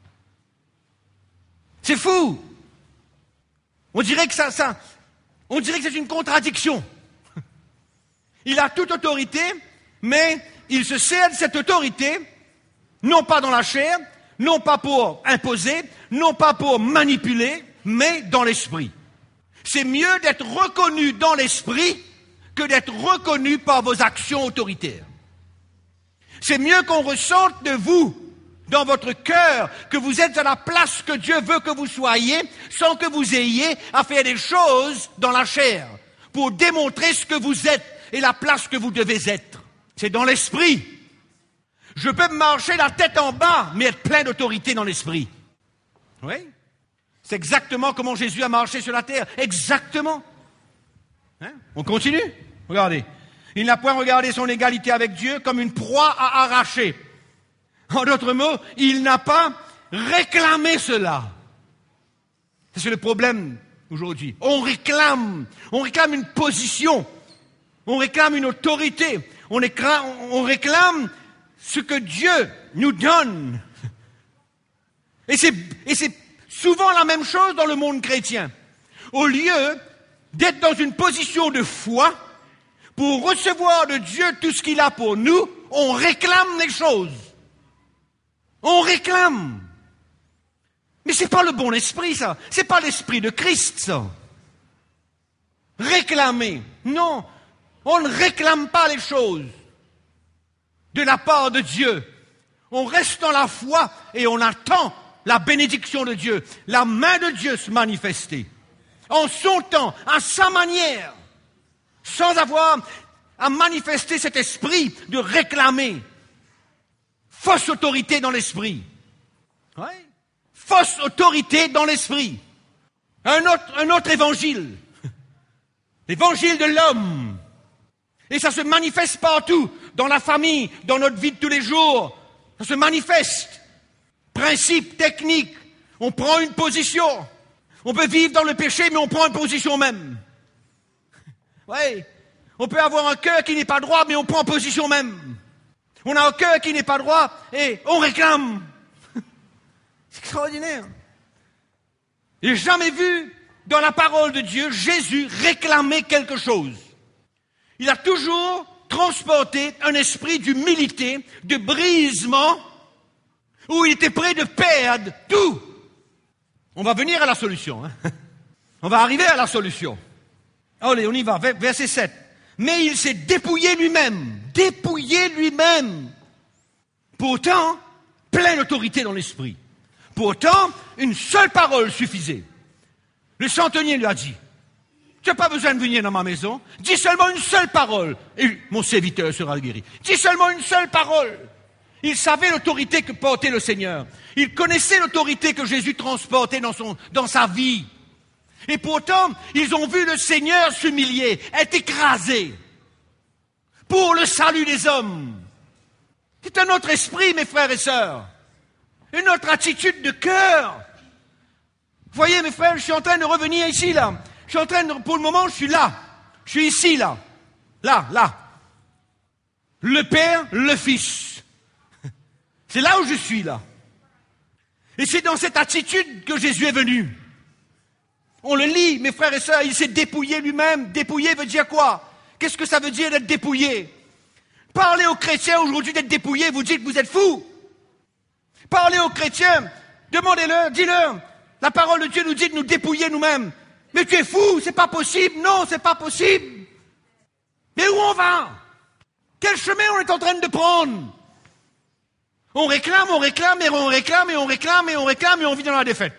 C'est fou. On dirait que c'est une contradiction. Il a toute autorité, mais il se sert de cette autorité Non pas dans la chair, non pas pour imposer, non pas pour manipuler, mais dans l'esprit. C'est mieux d'être reconnu dans l'esprit que d'être reconnu par vos actions autoritaires. C'est mieux qu'on ressente de vous, dans votre cœur, que vous êtes à la place que Dieu veut que vous soyez, sans que vous ayez à faire des choses dans la chair, pour démontrer ce que vous êtes et la place que vous devez être. C'est dans l'esprit. Je peux marcher la tête en bas, mais être plein d'autorité dans l'esprit. Oui? C'est exactement comment Jésus a marché sur la terre. Exactement. Hein? On continue? Regardez. Il n'a point regardé son égalité avec Dieu comme une proie à arracher. En d'autres mots, il n'a pas réclamé cela. C'est le problème aujourd'hui. On réclame une position, on réclame une autorité, on réclame ce que Dieu nous donne. Et c'est souvent la même chose dans le monde chrétien. Au lieu d'être dans une position de foi, pour recevoir de Dieu tout ce qu'il a pour nous, on réclame des choses. On réclame. Mais c'est pas le bon esprit, ça. C'est pas l'esprit de Christ, ça. Réclamer. Non. On ne réclame pas les choses de la part de Dieu. On reste dans la foi et on attend la bénédiction de Dieu, la main de Dieu se manifester. En son temps, à sa manière. Sans avoir à manifester cet esprit de réclamer. Fausse autorité dans l'esprit. Oui. Fausse autorité dans l'esprit. Un autre évangile. L'évangile de l'homme. Et ça se manifeste partout. Dans la famille, dans notre vie de tous les jours. Ça se manifeste. Principe, technique. On prend une position. On peut vivre dans le péché, mais on prend une position même. Oui. On peut avoir un cœur qui n'est pas droit, mais on prend position même. On a un cœur qui n'est pas droit et on réclame. C'est extraordinaire. J'ai jamais vu dans la parole de Dieu Jésus réclamer quelque chose. Il a toujours transporté un esprit d'humilité, de brisement, où il était prêt de perdre tout. On va venir à la solution. Hein? On va arriver à la solution. Allez, on y va. Verset 7. Mais il s'est dépouillé lui-même. Dépouillé lui-même. Pourtant, plein d'autorité dans l'esprit. Pourtant, une seule parole suffisait. Le centenier lui a dit, tu n'as pas besoin de venir dans ma maison. Dis seulement une seule parole et mon serviteur sera guéri. Dis seulement une seule parole. Il savait l'autorité que portait le Seigneur. Il connaissait l'autorité que Jésus transportait dans sa vie. Et pourtant, ils ont vu le Seigneur s'humilier, être écrasé pour le salut des hommes. C'est un autre esprit, mes frères et sœurs. Une autre attitude de cœur. Vous voyez, mes frères, je suis en train de revenir ici, là. Je suis en train de, pour le moment, je suis là. Je suis ici, là. Là. Le Père, le Fils. C'est là où je suis, là. Et c'est dans cette attitude que Jésus est venu. On le lit, mes frères et sœurs, il s'est dépouillé lui-même. Dépouillé veut dire quoi? Qu'est-ce que ça veut dire d'être dépouillé? Parlez aux chrétiens aujourd'hui d'être dépouillés, vous dites que vous êtes fous. Parlez aux chrétiens, demandez-leur, dis-leur. La parole de Dieu nous dit de nous dépouiller nous-mêmes. Mais tu es fou, c'est pas possible. Non, c'est pas possible. Mais où on va? Quel chemin on est en train de prendre? On réclame, et on réclame, et on réclame, et on réclame, et on réclame, et on vit dans la défaite.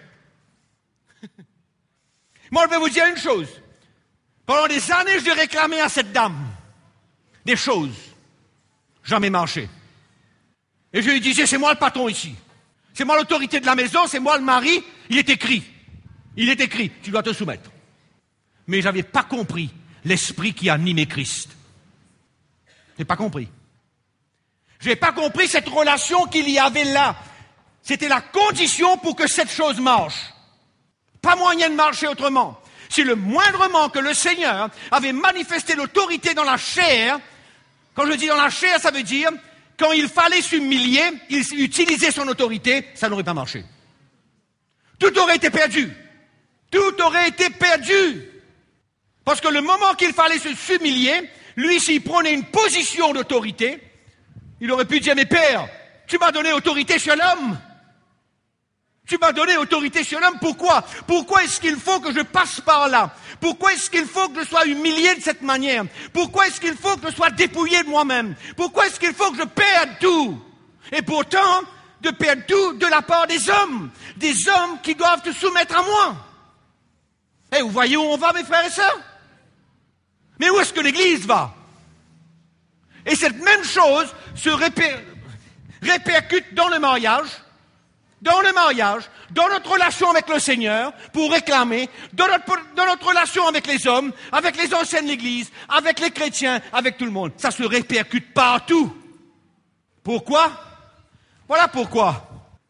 Moi, je vais vous dire une chose. Pendant des années, j'ai réclamé à cette dame des choses. Jamais marché. Et je lui disais, c'est moi le patron ici. C'est moi l'autorité de la maison, c'est moi le mari. Il est écrit, tu dois te soumettre. Mais je n'avais pas compris l'esprit qui animait Christ. Je n'ai pas compris. Je n'ai pas compris cette relation qu'il y avait là. C'était la condition pour que cette chose marche. Pas moyen de marcher autrement. Si le moindrement que le Seigneur avait manifesté l'autorité dans la chair, quand je dis dans la chair, ça veut dire, quand il fallait s'humilier, il utilisait son autorité, ça n'aurait pas marché. Tout aurait été perdu. Tout aurait été perdu. Parce que le moment qu'il fallait s'humilier, lui, s'il prenait une position d'autorité, il aurait pu dire, mais Père, tu m'as donné autorité sur l'homme. Tu m'as donné autorité sur l'homme. Pourquoi? Pourquoi est-ce qu'il faut que je passe par là? Pourquoi est-ce qu'il faut que je sois humilié de cette manière? Pourquoi est-ce qu'il faut que je sois dépouillé de moi-même? Pourquoi est-ce qu'il faut que je perde tout? Et pourtant, de perdre tout de la part des hommes qui doivent se soumettre à moi. Et vous voyez où on va, mes frères et sœurs? Mais où est-ce que l'Église va? Et cette même chose se répercute dans le mariage, dans notre relation avec le Seigneur, pour réclamer, dans notre relation avec les hommes, avec les anciens de l'Église, avec les chrétiens, avec tout le monde. Ça se répercute partout. Pourquoi? Voilà pourquoi.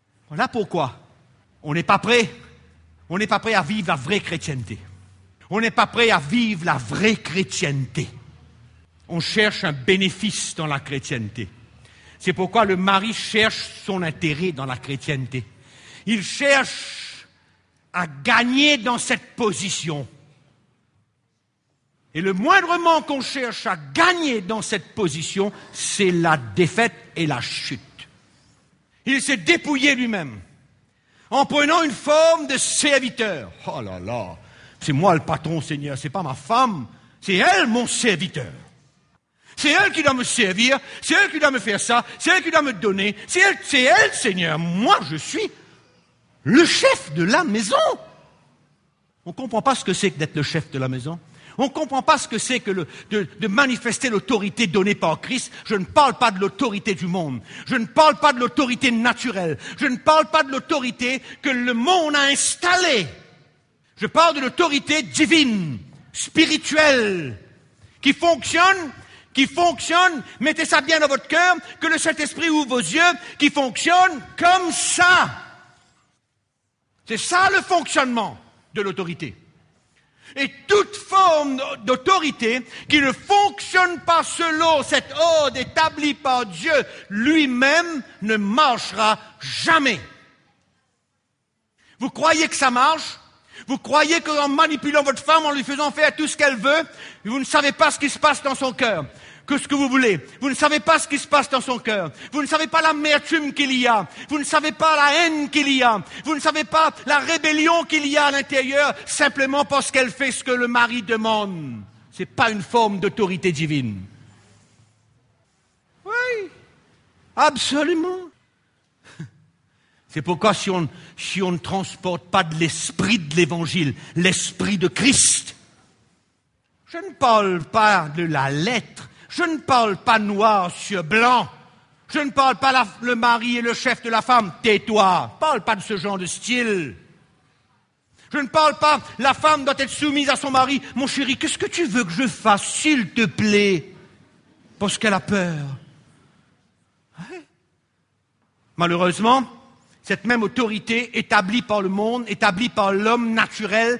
On n'est pas prêt. On n'est pas prêt à vivre la vraie chrétienté. On n'est pas prêt à vivre la vraie chrétienté. On cherche un bénéfice dans la chrétienté. C'est pourquoi le mari cherche son intérêt dans la chrétienté. Il cherche à gagner dans cette position. Et le moindrement qu'on cherche à gagner dans cette position, c'est la défaite et la chute. Il s'est dépouillé lui-même en prenant une forme de serviteur. Oh là là, c'est moi le patron, Seigneur, c'est pas ma femme, c'est elle mon serviteur. C'est elle qui doit me servir, c'est elle qui doit me faire ça, c'est elle qui doit me donner, c'est elle, Seigneur. Moi, je suis le chef de la maison. On ne comprend pas ce que c'est que d'être le chef de la maison. On ne comprend pas ce que c'est que de manifester l'autorité donnée par Christ. Je ne parle pas de l'autorité du monde. Je ne parle pas de l'autorité naturelle. Je ne parle pas de l'autorité que le monde a installée. Je parle de l'autorité divine, spirituelle, qui fonctionne, mettez ça bien dans votre cœur, que le Saint-Esprit ouvre vos yeux, qui fonctionne comme ça. C'est ça le fonctionnement de l'autorité. Et toute forme d'autorité qui ne fonctionne pas selon cet ordre établi par Dieu lui-même ne marchera jamais. Vous croyez que ça marche? Vous croyez qu'en manipulant votre femme, en lui faisant faire tout ce qu'elle veut, vous ne savez pas ce qui se passe dans son cœur, que ce que vous voulez. Vous ne savez pas ce qui se passe dans son cœur. Vous ne savez pas l'amertume qu'il y a. Vous ne savez pas la haine qu'il y a. Vous ne savez pas la rébellion qu'il y a à l'intérieur, simplement parce qu'elle fait ce que le mari demande. C'est pas une forme d'autorité divine. Oui, absolument. C'est pourquoi si on ne transporte pas de l'esprit de l'Évangile, l'esprit de Christ, je ne parle pas de la lettre, je ne parle pas noir sur blanc, je ne parle pas le mari et le chef de la femme, tais-toi, je ne parle pas de ce genre de style. Je ne parle pas, la femme doit être soumise à son mari, mon chéri, qu'est-ce que tu veux que je fasse, s'il te plaît, parce qu'elle a peur. Ouais. Malheureusement, cette même autorité établie par le monde, établie par l'homme naturel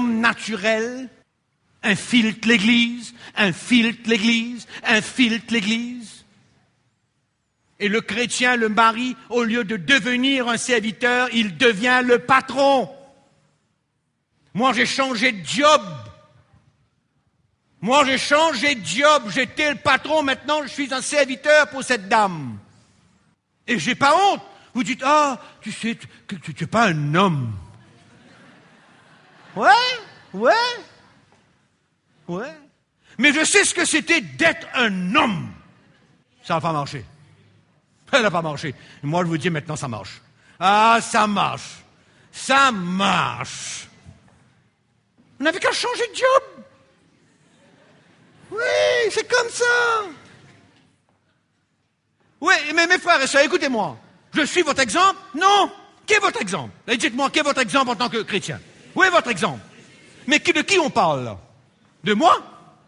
infiltre l'Église. Et le chrétien, le mari, au lieu de devenir un serviteur, il devient le patron. Moi, j'ai changé de job. J'étais le patron, maintenant je suis un serviteur pour cette dame. Et j'ai pas honte. Vous dites, tu sais que tu n'es pas un homme. Ouais. Mais je sais ce que c'était d'être un homme. Ça n'a pas marché. Ça n'a pas marché. Et moi, je vous dis, maintenant, ça marche. Ah, ça marche. On n'avait qu'à changer de job. Oui, c'est comme ça. Oui, mais mes frères et sœurs, écoutez-moi. Je suis votre exemple? Non. Qui est votre exemple? Dites-moi, qui est votre exemple en tant que chrétien? Où est votre exemple? Mais de qui on parle, là? De moi?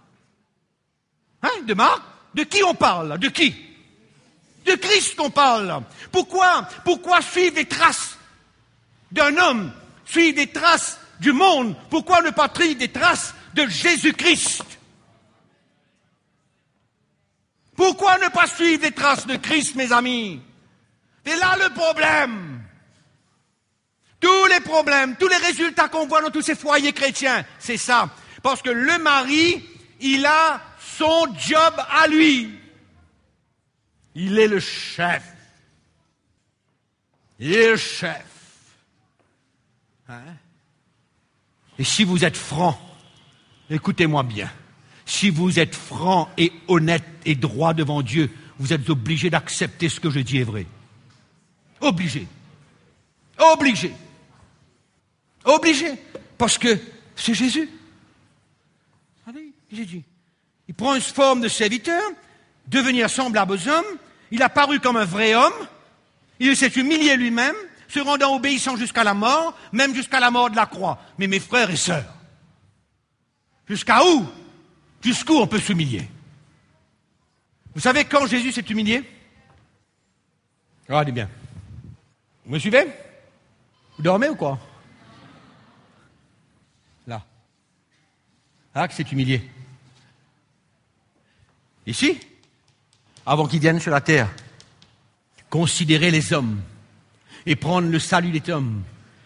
De Marc? De qui on parle, là? De qui? De Christ qu'on parle, là. Pourquoi suivre les traces d'un homme? Suivre les traces du monde? Pourquoi ne pas suivre des traces de Jésus-Christ? Pourquoi ne pas suivre les traces de Christ, mes amis? C'est là le problème. Tous les problèmes, tous les résultats qu'on voit dans tous ces foyers chrétiens, c'est ça. Parce que le mari, il a son job à lui. Il est le chef. Il est le chef. Hein? Et si vous êtes franc, écoutez-moi bien, si vous êtes franc et honnête et droit devant Dieu, vous êtes obligé d'accepter ce que je dis est vrai. Obligé. Obligé. Obligé. Parce que c'est Jésus. Allez, Jésus. Il prend une forme de serviteur, devenir semblable aux hommes, il a paru comme un vrai homme, il s'est humilié lui-même, se rendant obéissant jusqu'à la mort, même jusqu'à la mort de la croix. Mais mes frères et sœurs, jusqu'à où? Jusqu'où on peut s'humilier? Vous savez quand Jésus s'est humilié? Regardez bien. Vous me suivez? Vous dormez ou quoi? Là. Là qu'il s'est humilié. Ici, avant qu'il vienne sur la terre, considérer les hommes et prendre le salut des hommes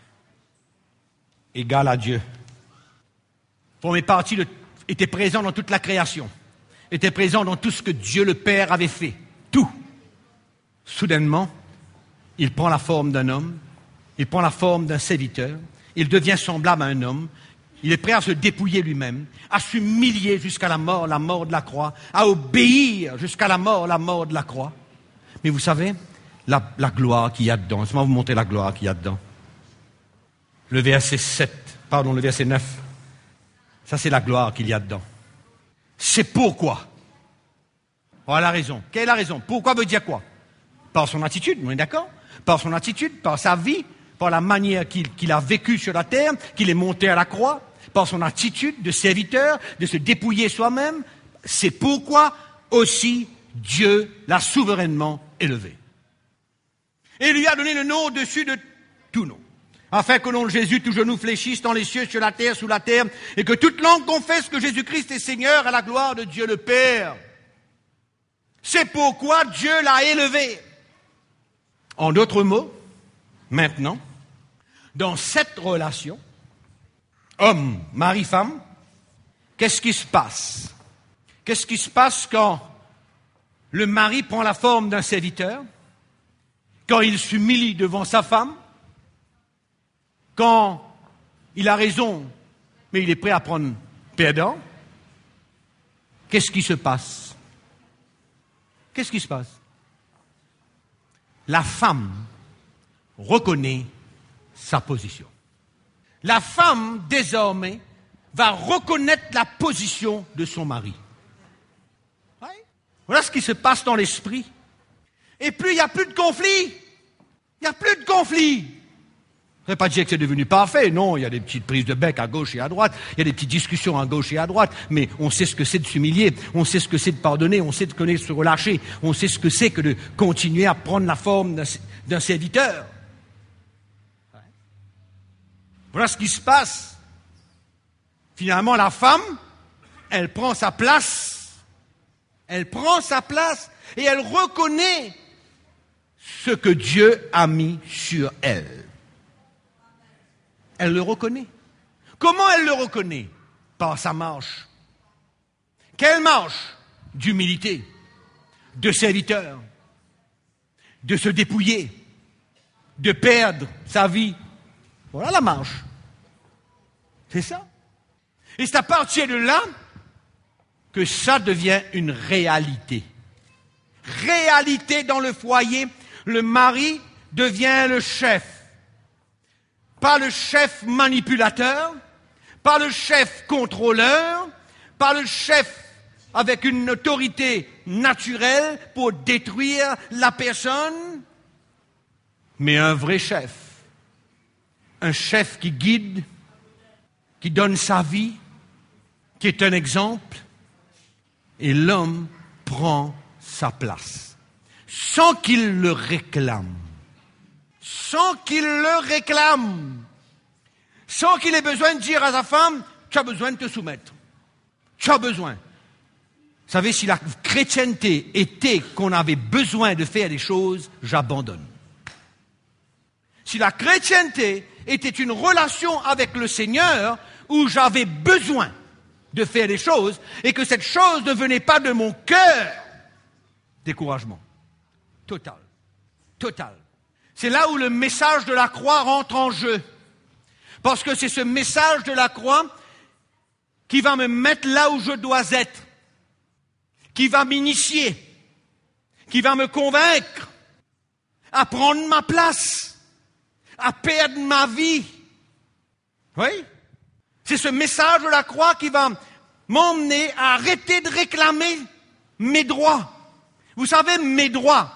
égal à Dieu. Formait partie était présent dans toute la création, était présent dans tout ce que Dieu le Père avait fait, tout. Soudainement, il prend la forme d'un homme, il prend la forme d'un serviteur, il devient semblable à un homme, il est prêt à se dépouiller lui-même, à s'humilier jusqu'à la mort de la croix, à obéir jusqu'à la mort de la croix. Mais vous savez, la gloire qu'il y a dedans, laissez-moi vous montrer la gloire qu'il y a dedans. Le verset 9. Ça, c'est la gloire qu'il y a dedans. C'est pourquoi. Voilà la raison. Quelle est la raison? Pourquoi veut dire quoi? Par son attitude, on est d'accord? Par son attitude, par sa vie, par la manière qu'il a vécu sur la terre, qu'il est monté à la croix, par son attitude de serviteur, de se dépouiller soi-même. C'est pourquoi aussi Dieu l'a souverainement élevé. Et lui a donné le nom au-dessus de tout nom. Afin qu'au nom de Jésus, tout genou fléchisse dans les cieux, sur la terre, sous la terre, et que toute langue confesse que Jésus-Christ est Seigneur à la gloire de Dieu le Père. C'est pourquoi Dieu l'a élevé. En d'autres mots, maintenant, dans cette relation, homme, mari, femme, qu'est-ce qui se passe? Qu'est-ce qui se passe quand le mari prend la forme d'un serviteur, quand il s'humilie devant sa femme, quand il a raison, mais il est prêt à prendre perdant? Qu'est-ce qui se passe? Qu'est-ce qui se passe? La femme reconnaît sa position. La femme, désormais, va reconnaître la position de son mari. Oui. Voilà ce qui se passe dans l'esprit. Et puis, il n'y a plus de conflit. Il n'y a plus de conflit. Je ne vais pas dire que c'est devenu parfait. Non, il y a des petites prises de bec à gauche et à droite. Il y a des petites discussions à gauche et à droite. Mais on sait ce que c'est de s'humilier. On sait ce que c'est de pardonner. On sait ce que c'est de se relâcher. On sait ce que c'est que de continuer à prendre la forme d'un serviteur. Voilà ce qui se passe. Finalement, la femme, elle prend sa place. Elle prend sa place et elle reconnaît ce que Dieu a mis sur elle. Elle le reconnaît. Comment elle le reconnaît? Par sa marche. Quelle marche? D'humilité, de serviteur, de se dépouiller, de perdre sa vie. Voilà la marche. C'est ça. Et c'est à partir de là que ça devient une réalité. Réalité dans le foyer. Le mari devient le chef. Pas le chef manipulateur, pas le chef contrôleur, pas le chef avec une autorité naturelle pour détruire la personne, mais un vrai chef. Un chef qui guide, qui donne sa vie, qui est un exemple, et l'homme prend sa place, sans qu'il le réclame. Sans qu'il le réclame, sans qu'il ait besoin de dire à sa femme, tu as besoin de te soumettre, tu as besoin. Vous savez, si la chrétienté était qu'on avait besoin de faire des choses, j'abandonne. Si la chrétienté était une relation avec le Seigneur où j'avais besoin de faire des choses et que cette chose ne venait pas de mon cœur, découragement total, total. C'est là où le message de la croix rentre en jeu. Parce que c'est ce message de la croix qui va me mettre là où je dois être, qui va m'initier, qui va me convaincre à prendre ma place, à perdre ma vie. Oui? C'est ce message de la croix qui va m'emmener à arrêter de réclamer mes droits. Vous savez, mes droits,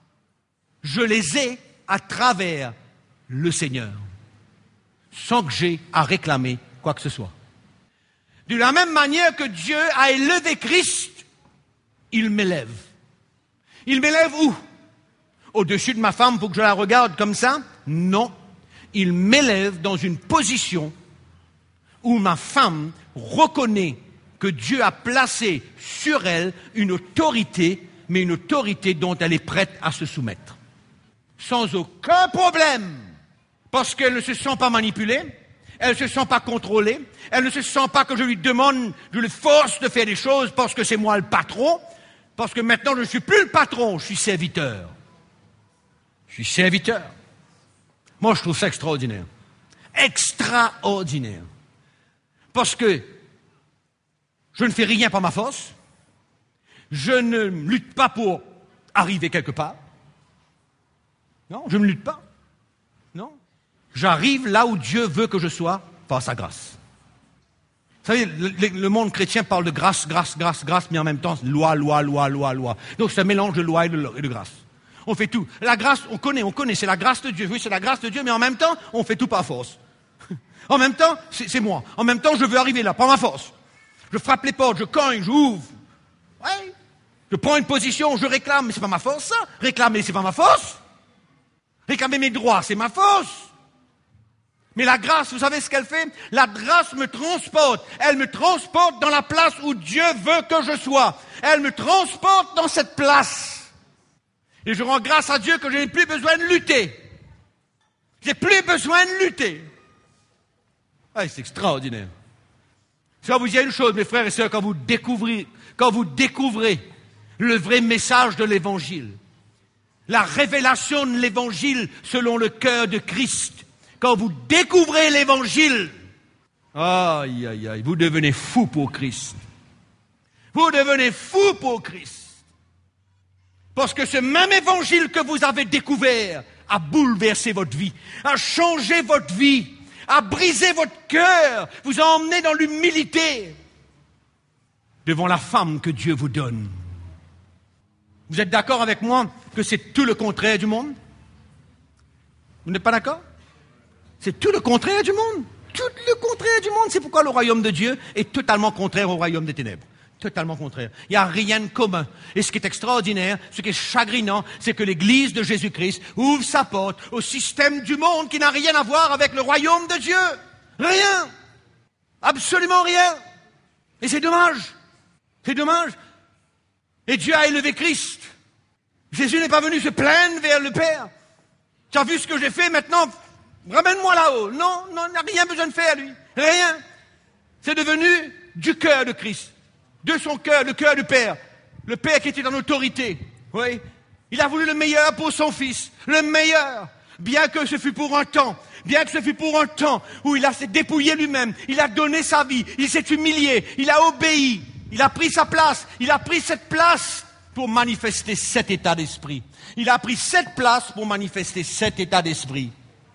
je les ai à travers le Seigneur, sans que j'aie à réclamer quoi que ce soit. De la même manière que Dieu a élevé Christ, il m'élève. Il m'élève où? Au-dessus de ma femme pour que je la regarde comme ça? Non. Il m'élève dans une position où ma femme reconnaît que Dieu a placé sur elle une autorité, mais une autorité dont elle est prête à se soumettre. Sans aucun problème. Parce qu'elle ne se sent pas manipulée, elle ne se sent pas contrôlée, elle ne se sent pas que je lui demande, je le force de faire des choses parce que c'est moi le patron, parce que maintenant je ne suis plus le patron, je suis serviteur. Je suis serviteur. Moi, je trouve ça extraordinaire. Extraordinaire. Parce que je ne fais rien par ma force, je ne lutte pas pour arriver quelque part. Non, je ne lutte pas. Non. J'arrive là où Dieu veut que je sois par sa grâce. Vous savez, le monde chrétien parle de grâce, grâce, grâce, grâce, mais en même temps, loi, loi, loi, loi, loi. Donc c'est un mélange de loi et de grâce. On fait tout. La grâce, on connaît, c'est la grâce de Dieu. Oui, c'est la grâce de Dieu, mais en même temps, on fait tout par force. En même temps, c'est moi. En même temps, je veux arriver là, par ma force. Je frappe les portes, je cogne, j'ouvre. Ouais. Je prends une position, je réclame, mais c'est pas ma force, ça. Réclamer, c'est pas ma force. Réclamer mes droits, c'est ma force. Mais la grâce, vous savez ce qu'elle fait? La grâce me transporte. Elle me transporte dans la place où Dieu veut que je sois. Elle me transporte dans cette place. Et je rends grâce à Dieu que je n'ai plus besoin de lutter. J'ai plus besoin de lutter. Ah, c'est extraordinaire. Ça vous dit une chose, mes frères et sœurs, quand vous découvrez le vrai message de l'Évangile, la révélation de l'Évangile selon le cœur de Christ, quand vous découvrez l'Évangile, aïe, aïe, aïe, vous devenez fou pour Christ. Vous devenez fou pour Christ. Parce que ce même Évangile que vous avez découvert a bouleversé votre vie, a changé votre vie, a brisé votre cœur, vous a emmené dans l'humilité devant la femme que Dieu vous donne. Vous êtes d'accord avec moi que c'est tout le contraire du monde? Vous n'êtes pas d'accord? C'est tout le contraire du monde. Tout le contraire du monde. C'est pourquoi le royaume de Dieu est totalement contraire au royaume des ténèbres. Totalement contraire. Il n'y a rien de commun. Et ce qui est extraordinaire, ce qui est chagrinant, c'est que l'Église de Jésus-Christ ouvre sa porte au système du monde qui n'a rien à voir avec le royaume de Dieu. Rien. Absolument rien. Et c'est dommage. C'est dommage. Et Dieu a élevé Christ. Jésus n'est pas venu se plaindre vers le Père. Tu as vu ce que j'ai fait, maintenant, ramène-moi là-haut. Non, non, il n'a rien besoin de faire, lui. Rien. C'est devenu du cœur de Christ. De son cœur, le cœur du Père. Le Père qui était en autorité. Oui. Il a voulu le meilleur pour son Fils. Le meilleur. Bien que ce fût pour un temps. Bien que ce fût pour un temps où il s'est dépouillé lui-même. Il a donné sa vie. Il s'est humilié. Il a obéi. Il a pris sa place. Il a pris cette place pour manifester cet état d'esprit. Il a pris cette place pour manifester cet état d'esprit.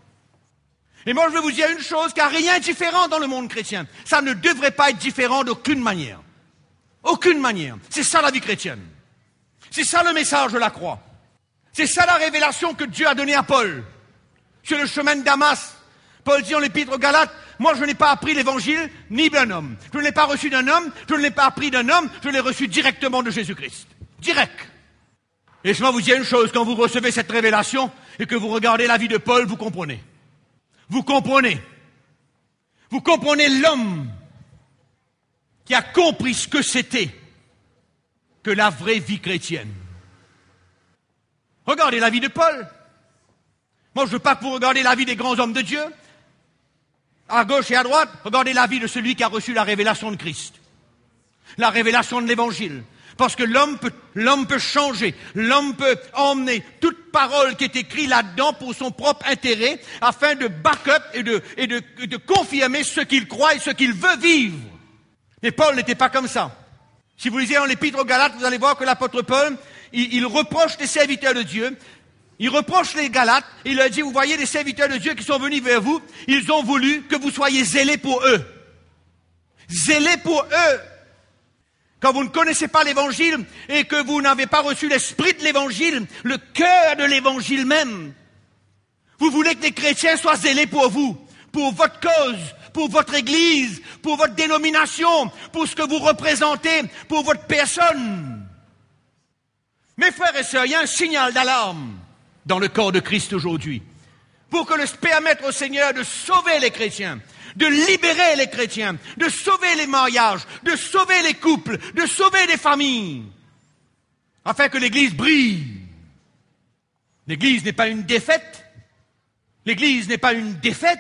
Et moi, je vais vous dire une chose, car rien n'est différent dans le monde chrétien. Ça ne devrait pas être différent d'aucune manière. Aucune manière. C'est ça la vie chrétienne. C'est ça le message de la croix. C'est ça la révélation que Dieu a donnée à Paul. Sur le chemin de Damas, Paul dit en l'épître aux Galates, moi je n'ai pas appris l'évangile ni d'un homme. Je ne l'ai pas reçu d'un homme, je ne l'ai pas appris d'un homme, je l'ai reçu directement de Jésus-Christ. Direct. Et je vais vous dire une chose, quand vous recevez cette révélation et que vous regardez la vie de Paul, vous comprenez. Vous comprenez. Vous comprenez l'homme qui a compris ce que c'était que la vraie vie chrétienne. Regardez la vie de Paul. Moi, je ne veux pas que vous regardiez la vie des grands hommes de Dieu. À gauche et à droite, regardez la vie de celui qui a reçu la révélation de Christ. La révélation de l'Évangile. Parce que l'homme peut changer, l'homme peut emmener toute parole qui est écrite là-dedans pour son propre intérêt, afin de back-up et de confirmer ce qu'il croit et ce qu'il veut vivre. Mais Paul n'était pas comme ça. Si vous lisez dans l'Épître aux Galates, vous allez voir que l'apôtre Paul, il reproche les serviteurs de Dieu, il reproche les Galates, et il leur dit, vous voyez les serviteurs de Dieu qui sont venus vers vous, ils ont voulu que vous soyez zélés pour eux. Zélés pour eux. Quand vous ne connaissez pas l'Évangile et que vous n'avez pas reçu l'esprit de l'Évangile, le cœur de l'Évangile même, vous voulez que les chrétiens soient zélés pour vous, pour votre cause, pour votre Église, pour votre dénomination, pour ce que vous représentez, pour votre personne. Mes frères et sœurs, il y a un signal d'alarme dans le corps de Christ aujourd'hui, pour que le permettre au Seigneur de sauver les chrétiens, de libérer les chrétiens, de sauver les mariages, de sauver les couples, de sauver les familles, afin que l'Église brille. L'Église n'est pas une défaite. L'Église n'est pas une défaite.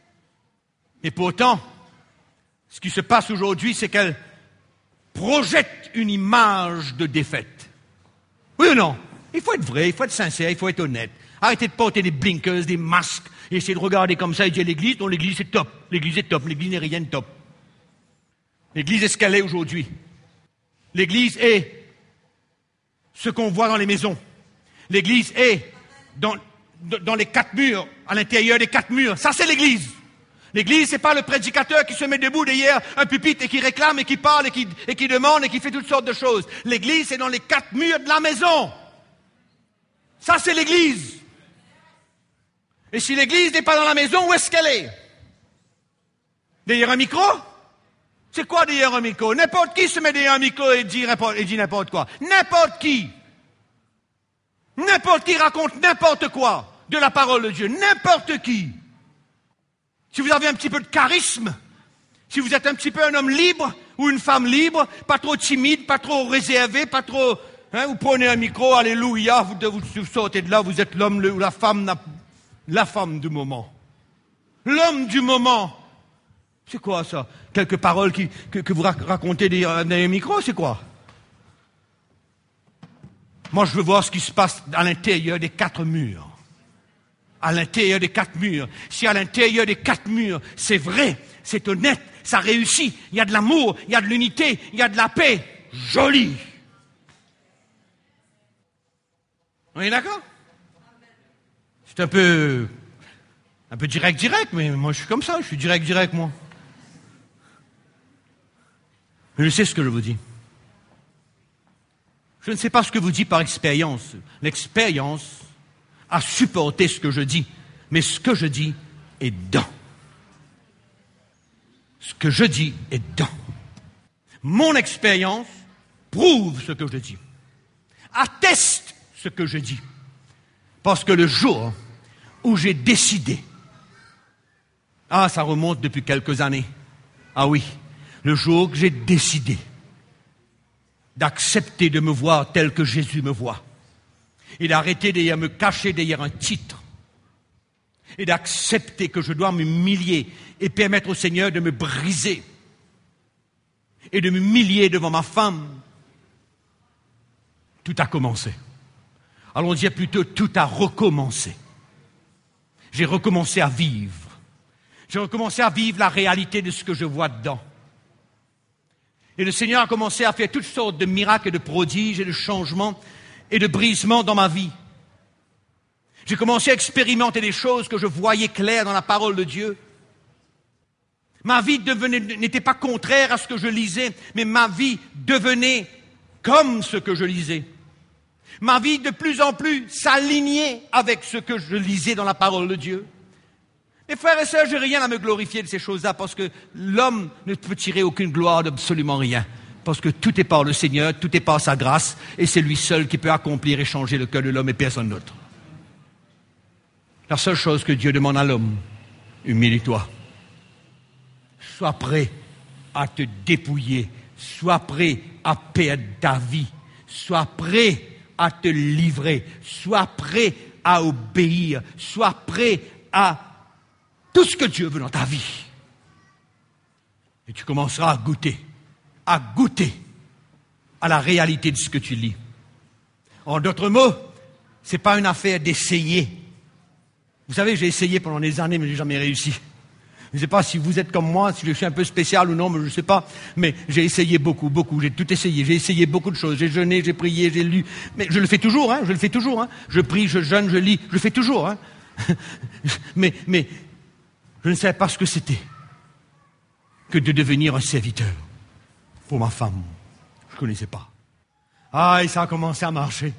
Et pourtant, ce qui se passe aujourd'hui, c'est qu'elle projette une image de défaite. Oui ou non? Il faut être vrai, il faut être sincère, il faut être honnête. Arrêtez de porter des blinkers, des masques, et essayer de regarder comme ça et dire l'Église, non, l'Église est top. L'Église est top, l'Église n'est rien de top. L'Église est ce qu'elle est aujourd'hui. L'Église est ce qu'on voit dans les maisons. L'Église est dans les quatre murs, à l'intérieur des quatre murs. Ça, c'est l'Église. L'Église, c'est pas le prédicateur qui se met debout derrière un pupitre et qui réclame et qui parle et qui demande et qui fait toutes sortes de choses. L'Église, c'est dans les quatre murs de la maison. Ça, c'est l'Église. Et si l'Église n'est pas dans la maison, où est-ce qu'elle est? Derrière un micro? C'est quoi derrière un micro? N'importe qui se met derrière un micro et dit n'importe quoi. N'importe qui. N'importe qui raconte n'importe quoi de la parole de Dieu. N'importe qui. Si vous avez un petit peu de charisme, si vous êtes un petit peu un homme libre ou une femme libre, pas trop timide, pas trop réservé, pas trop... vous prenez un micro, alléluia, vous sortez de là, vous êtes l'homme ou la femme du moment. L'homme du moment. C'est quoi ça? Quelques paroles que vous racontez derrière un micro, c'est quoi? Moi, je veux voir ce qui se passe à l'intérieur des quatre murs. À l'intérieur des quatre murs. Si à l'intérieur des quatre murs, c'est vrai, c'est honnête, ça réussit, il y a de l'amour, il y a de l'unité, il y a de la paix, joli. On est d'accord? C'est un peu direct, mais moi je suis comme ça, je suis direct, moi. Mais je sais ce que je vous dis. Je ne sais pas ce que vous dites par expérience. L'expérience a supporté ce que je dis, mais ce que je dis est dedans. Ce que je dis est dedans. Mon expérience prouve ce que je dis, atteste ce que je dis. Parce que le jour où j'ai décidé, ça remonte depuis quelques années, oui, le jour que j'ai décidé d'accepter de me voir tel que Jésus me voit, et d'arrêter de me cacher derrière un titre, et d'accepter que je dois m'humilier et permettre au Seigneur de me briser, et de m'humilier devant ma femme, tout a commencé. Allons dire plutôt, tout a recommencé. J'ai recommencé à vivre. J'ai recommencé à vivre la réalité de ce que je vois dedans. Et le Seigneur a commencé à faire toutes sortes de miracles et de prodiges et de changements et de brisements dans ma vie. J'ai commencé à expérimenter des choses que je voyais claires dans la parole de Dieu. Ma vie n'était pas contraire à ce que je lisais, mais ma vie devenait comme ce que je lisais. Ma vie de plus en plus s'alignait avec ce que je lisais dans la parole de Dieu. Mes frères et sœurs, je n'ai rien à me glorifier de ces choses-là parce que l'homme ne peut tirer aucune gloire d'absolument rien. Parce que tout est par le Seigneur, tout est par sa grâce et c'est lui seul qui peut accomplir et changer le cœur de l'homme et personne d'autre. La seule chose que Dieu demande à l'homme, humilie-toi. Sois prêt à te dépouiller. Sois prêt à perdre ta vie. Sois prêt à te livrer. Sois prêt à obéir. Sois prêt à tout ce que Dieu veut dans ta vie. Et tu commenceras à goûter à la réalité de ce que tu lis. En d'autres mots, c'est pas une affaire d'essayer. Vous savez, j'ai essayé pendant des années, mais j'ai jamais réussi. Je ne sais pas si vous êtes comme moi, si je suis un peu spécial ou non, mais je ne sais pas. Mais j'ai essayé beaucoup. J'ai tout essayé. J'ai essayé beaucoup de choses. J'ai jeûné, j'ai prié, j'ai lu. Mais je le fais toujours, hein. Je prie, je jeûne, je lis. Je le fais toujours, hein. mais je ne savais pas ce que c'était que de devenir un serviteur pour ma femme. Je ne connaissais pas. Ah, et ça a commencé à marcher.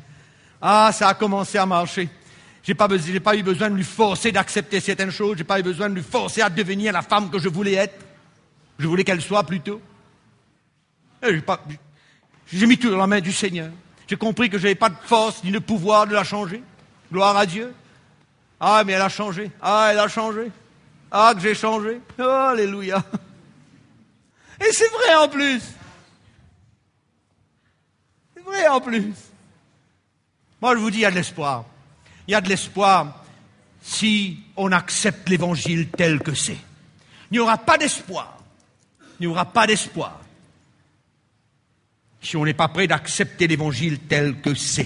J'ai pas eu besoin de lui forcer d'accepter certaines choses. J'ai pas eu besoin de lui forcer à devenir la femme que je voulais être. Je voulais qu'elle soit plutôt. J'ai mis tout dans la main du Seigneur. J'ai compris que je n'avais pas de force ni de pouvoir de la changer. Gloire à Dieu. Ah, mais elle a changé. Ah, que j'ai changé. Oh, alléluia. Et c'est vrai en plus. Moi, je vous dis, il y a de l'espoir. Il y a de l'espoir si on accepte l'Évangile tel que c'est. Il n'y aura pas d'espoir. Si on n'est pas prêt d'accepter l'Évangile tel que c'est.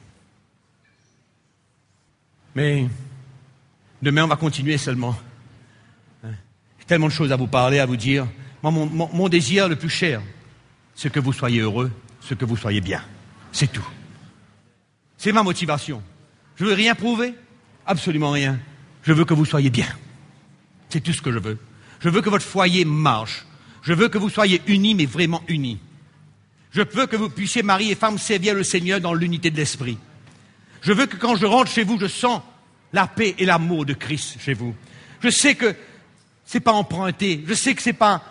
Mais demain, on va continuer seulement. J'ai tellement de choses à vous parler, à vous dire. Moi, mon désir le plus cher, c'est que vous soyez heureux, c'est que vous soyez bien. C'est tout. C'est ma motivation. Je veux rien prouver, absolument rien. Je veux que vous soyez bien. C'est tout ce que je veux. Je veux que votre foyer marche. Je veux que vous soyez unis, mais vraiment unis. Je veux que vous puissiez, mari et femme, servir le Seigneur dans l'unité de l'esprit. Je veux que quand je rentre chez vous, je sens la paix et l'amour de Christ chez vous. Je sais que c'est pas emprunté. Je sais que c'est pas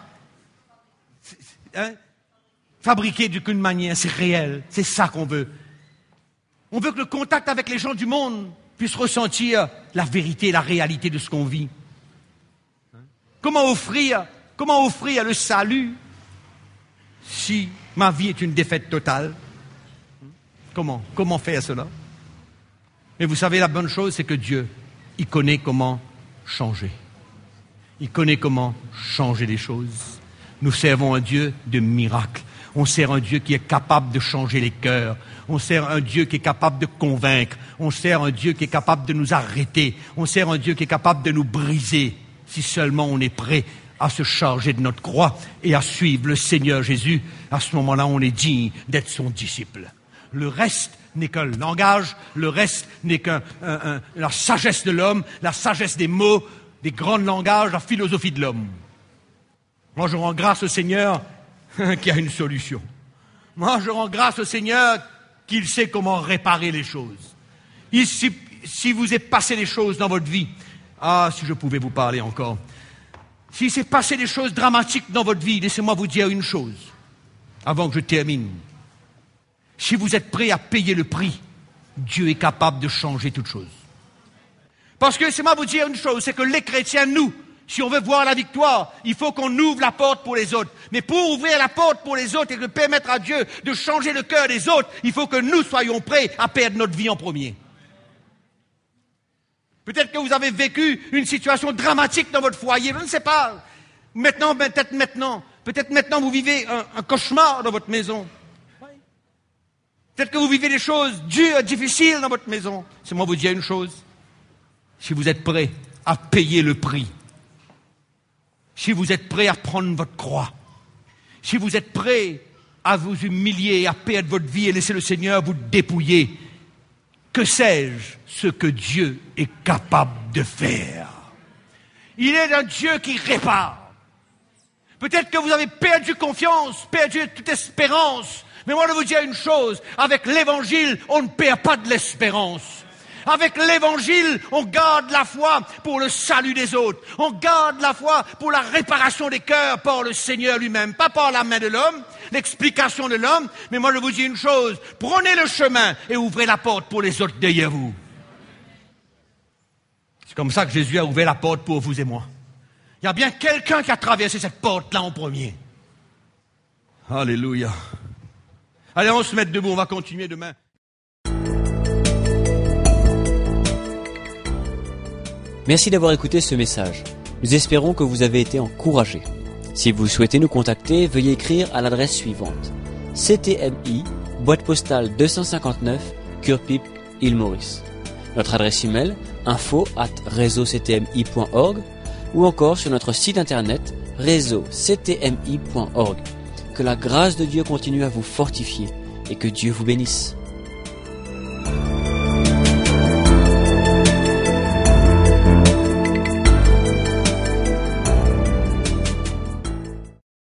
fabriqué d'une manière. C'est réel. C'est ça qu'on veut. On veut que le contact avec les gens du monde puisse ressentir la vérité, la réalité de ce qu'on vit. Comment offrir le salut si ma vie est une défaite totale? Comment faire cela? Mais vous savez, la bonne chose, c'est que Dieu, il connaît comment changer. Il connaît comment changer les choses. Nous servons un Dieu de miracles. On sert un Dieu qui est capable de changer les cœurs. On sert un Dieu qui est capable de convaincre. On sert un Dieu qui est capable de nous arrêter. On sert un Dieu qui est capable de nous briser, si seulement on est prêt à se charger de notre croix et à suivre le Seigneur Jésus. À ce moment-là, on est digne d'être son disciple. Le reste n'est qu'un langage, le reste n'est que la sagesse de l'homme, la sagesse des mots, des grands langages, la philosophie de l'homme. Moi, je rends grâce au Seigneur qu'il y a une solution. Moi, je rends grâce au Seigneur qu'il sait comment réparer les choses. Si vous est passé des choses dans votre vie, si je pouvais vous parler encore. S'il s'est passé des choses dramatiques dans votre vie, laissez-moi vous dire une chose, avant que je termine. Si vous êtes prêt à payer le prix, Dieu est capable de changer toute chose. Parce que, laissez-moi vous dire une chose, c'est que les chrétiens, nous, si on veut voir la victoire, il faut qu'on ouvre la porte pour les autres. Mais pour ouvrir la porte pour les autres et de permettre à Dieu de changer le cœur des autres, il faut que nous soyons prêts à perdre notre vie en premier. Peut-être que vous avez vécu une situation dramatique dans votre foyer, je ne sais pas. Peut-être maintenant vous vivez un cauchemar dans votre maison. Peut-être que vous vivez des choses dures, difficiles dans votre maison. C'est moi vous dire une chose. Si vous êtes prêts à payer le prix, si vous êtes prêts à prendre votre croix, si vous êtes prêts à vous humilier, à perdre votre vie et laisser le Seigneur vous dépouiller, que sais-je ce que Dieu est capable de faire? Il est un Dieu qui répare. Peut-être que vous avez perdu confiance, perdu toute espérance, mais moi je vais vous dire une chose, avec l'Évangile, on ne perd pas de l'espérance. Avec l'Évangile, on garde la foi pour le salut des autres. On garde la foi pour la réparation des cœurs par le Seigneur lui-même. Pas par la main de l'homme, l'explication de l'homme. Mais moi, je vous dis une chose. Prenez le chemin et ouvrez la porte pour les autres derrière vous. C'est comme ça que Jésus a ouvert la porte pour vous et moi. Il y a bien quelqu'un qui a traversé cette porte-là en premier. Alléluia. Allez, on se met debout, on va continuer demain. Merci d'avoir écouté ce message. Nous espérons que vous avez été encouragés. Si vous souhaitez nous contacter, veuillez écrire à l'adresse suivante: CTMI, boîte postale 259, Curepipe, Île Maurice. Notre adresse email info@réseauctmi.org ou encore sur notre site internet réseauctmi.org. Que la grâce de Dieu continue à vous fortifier et que Dieu vous bénisse.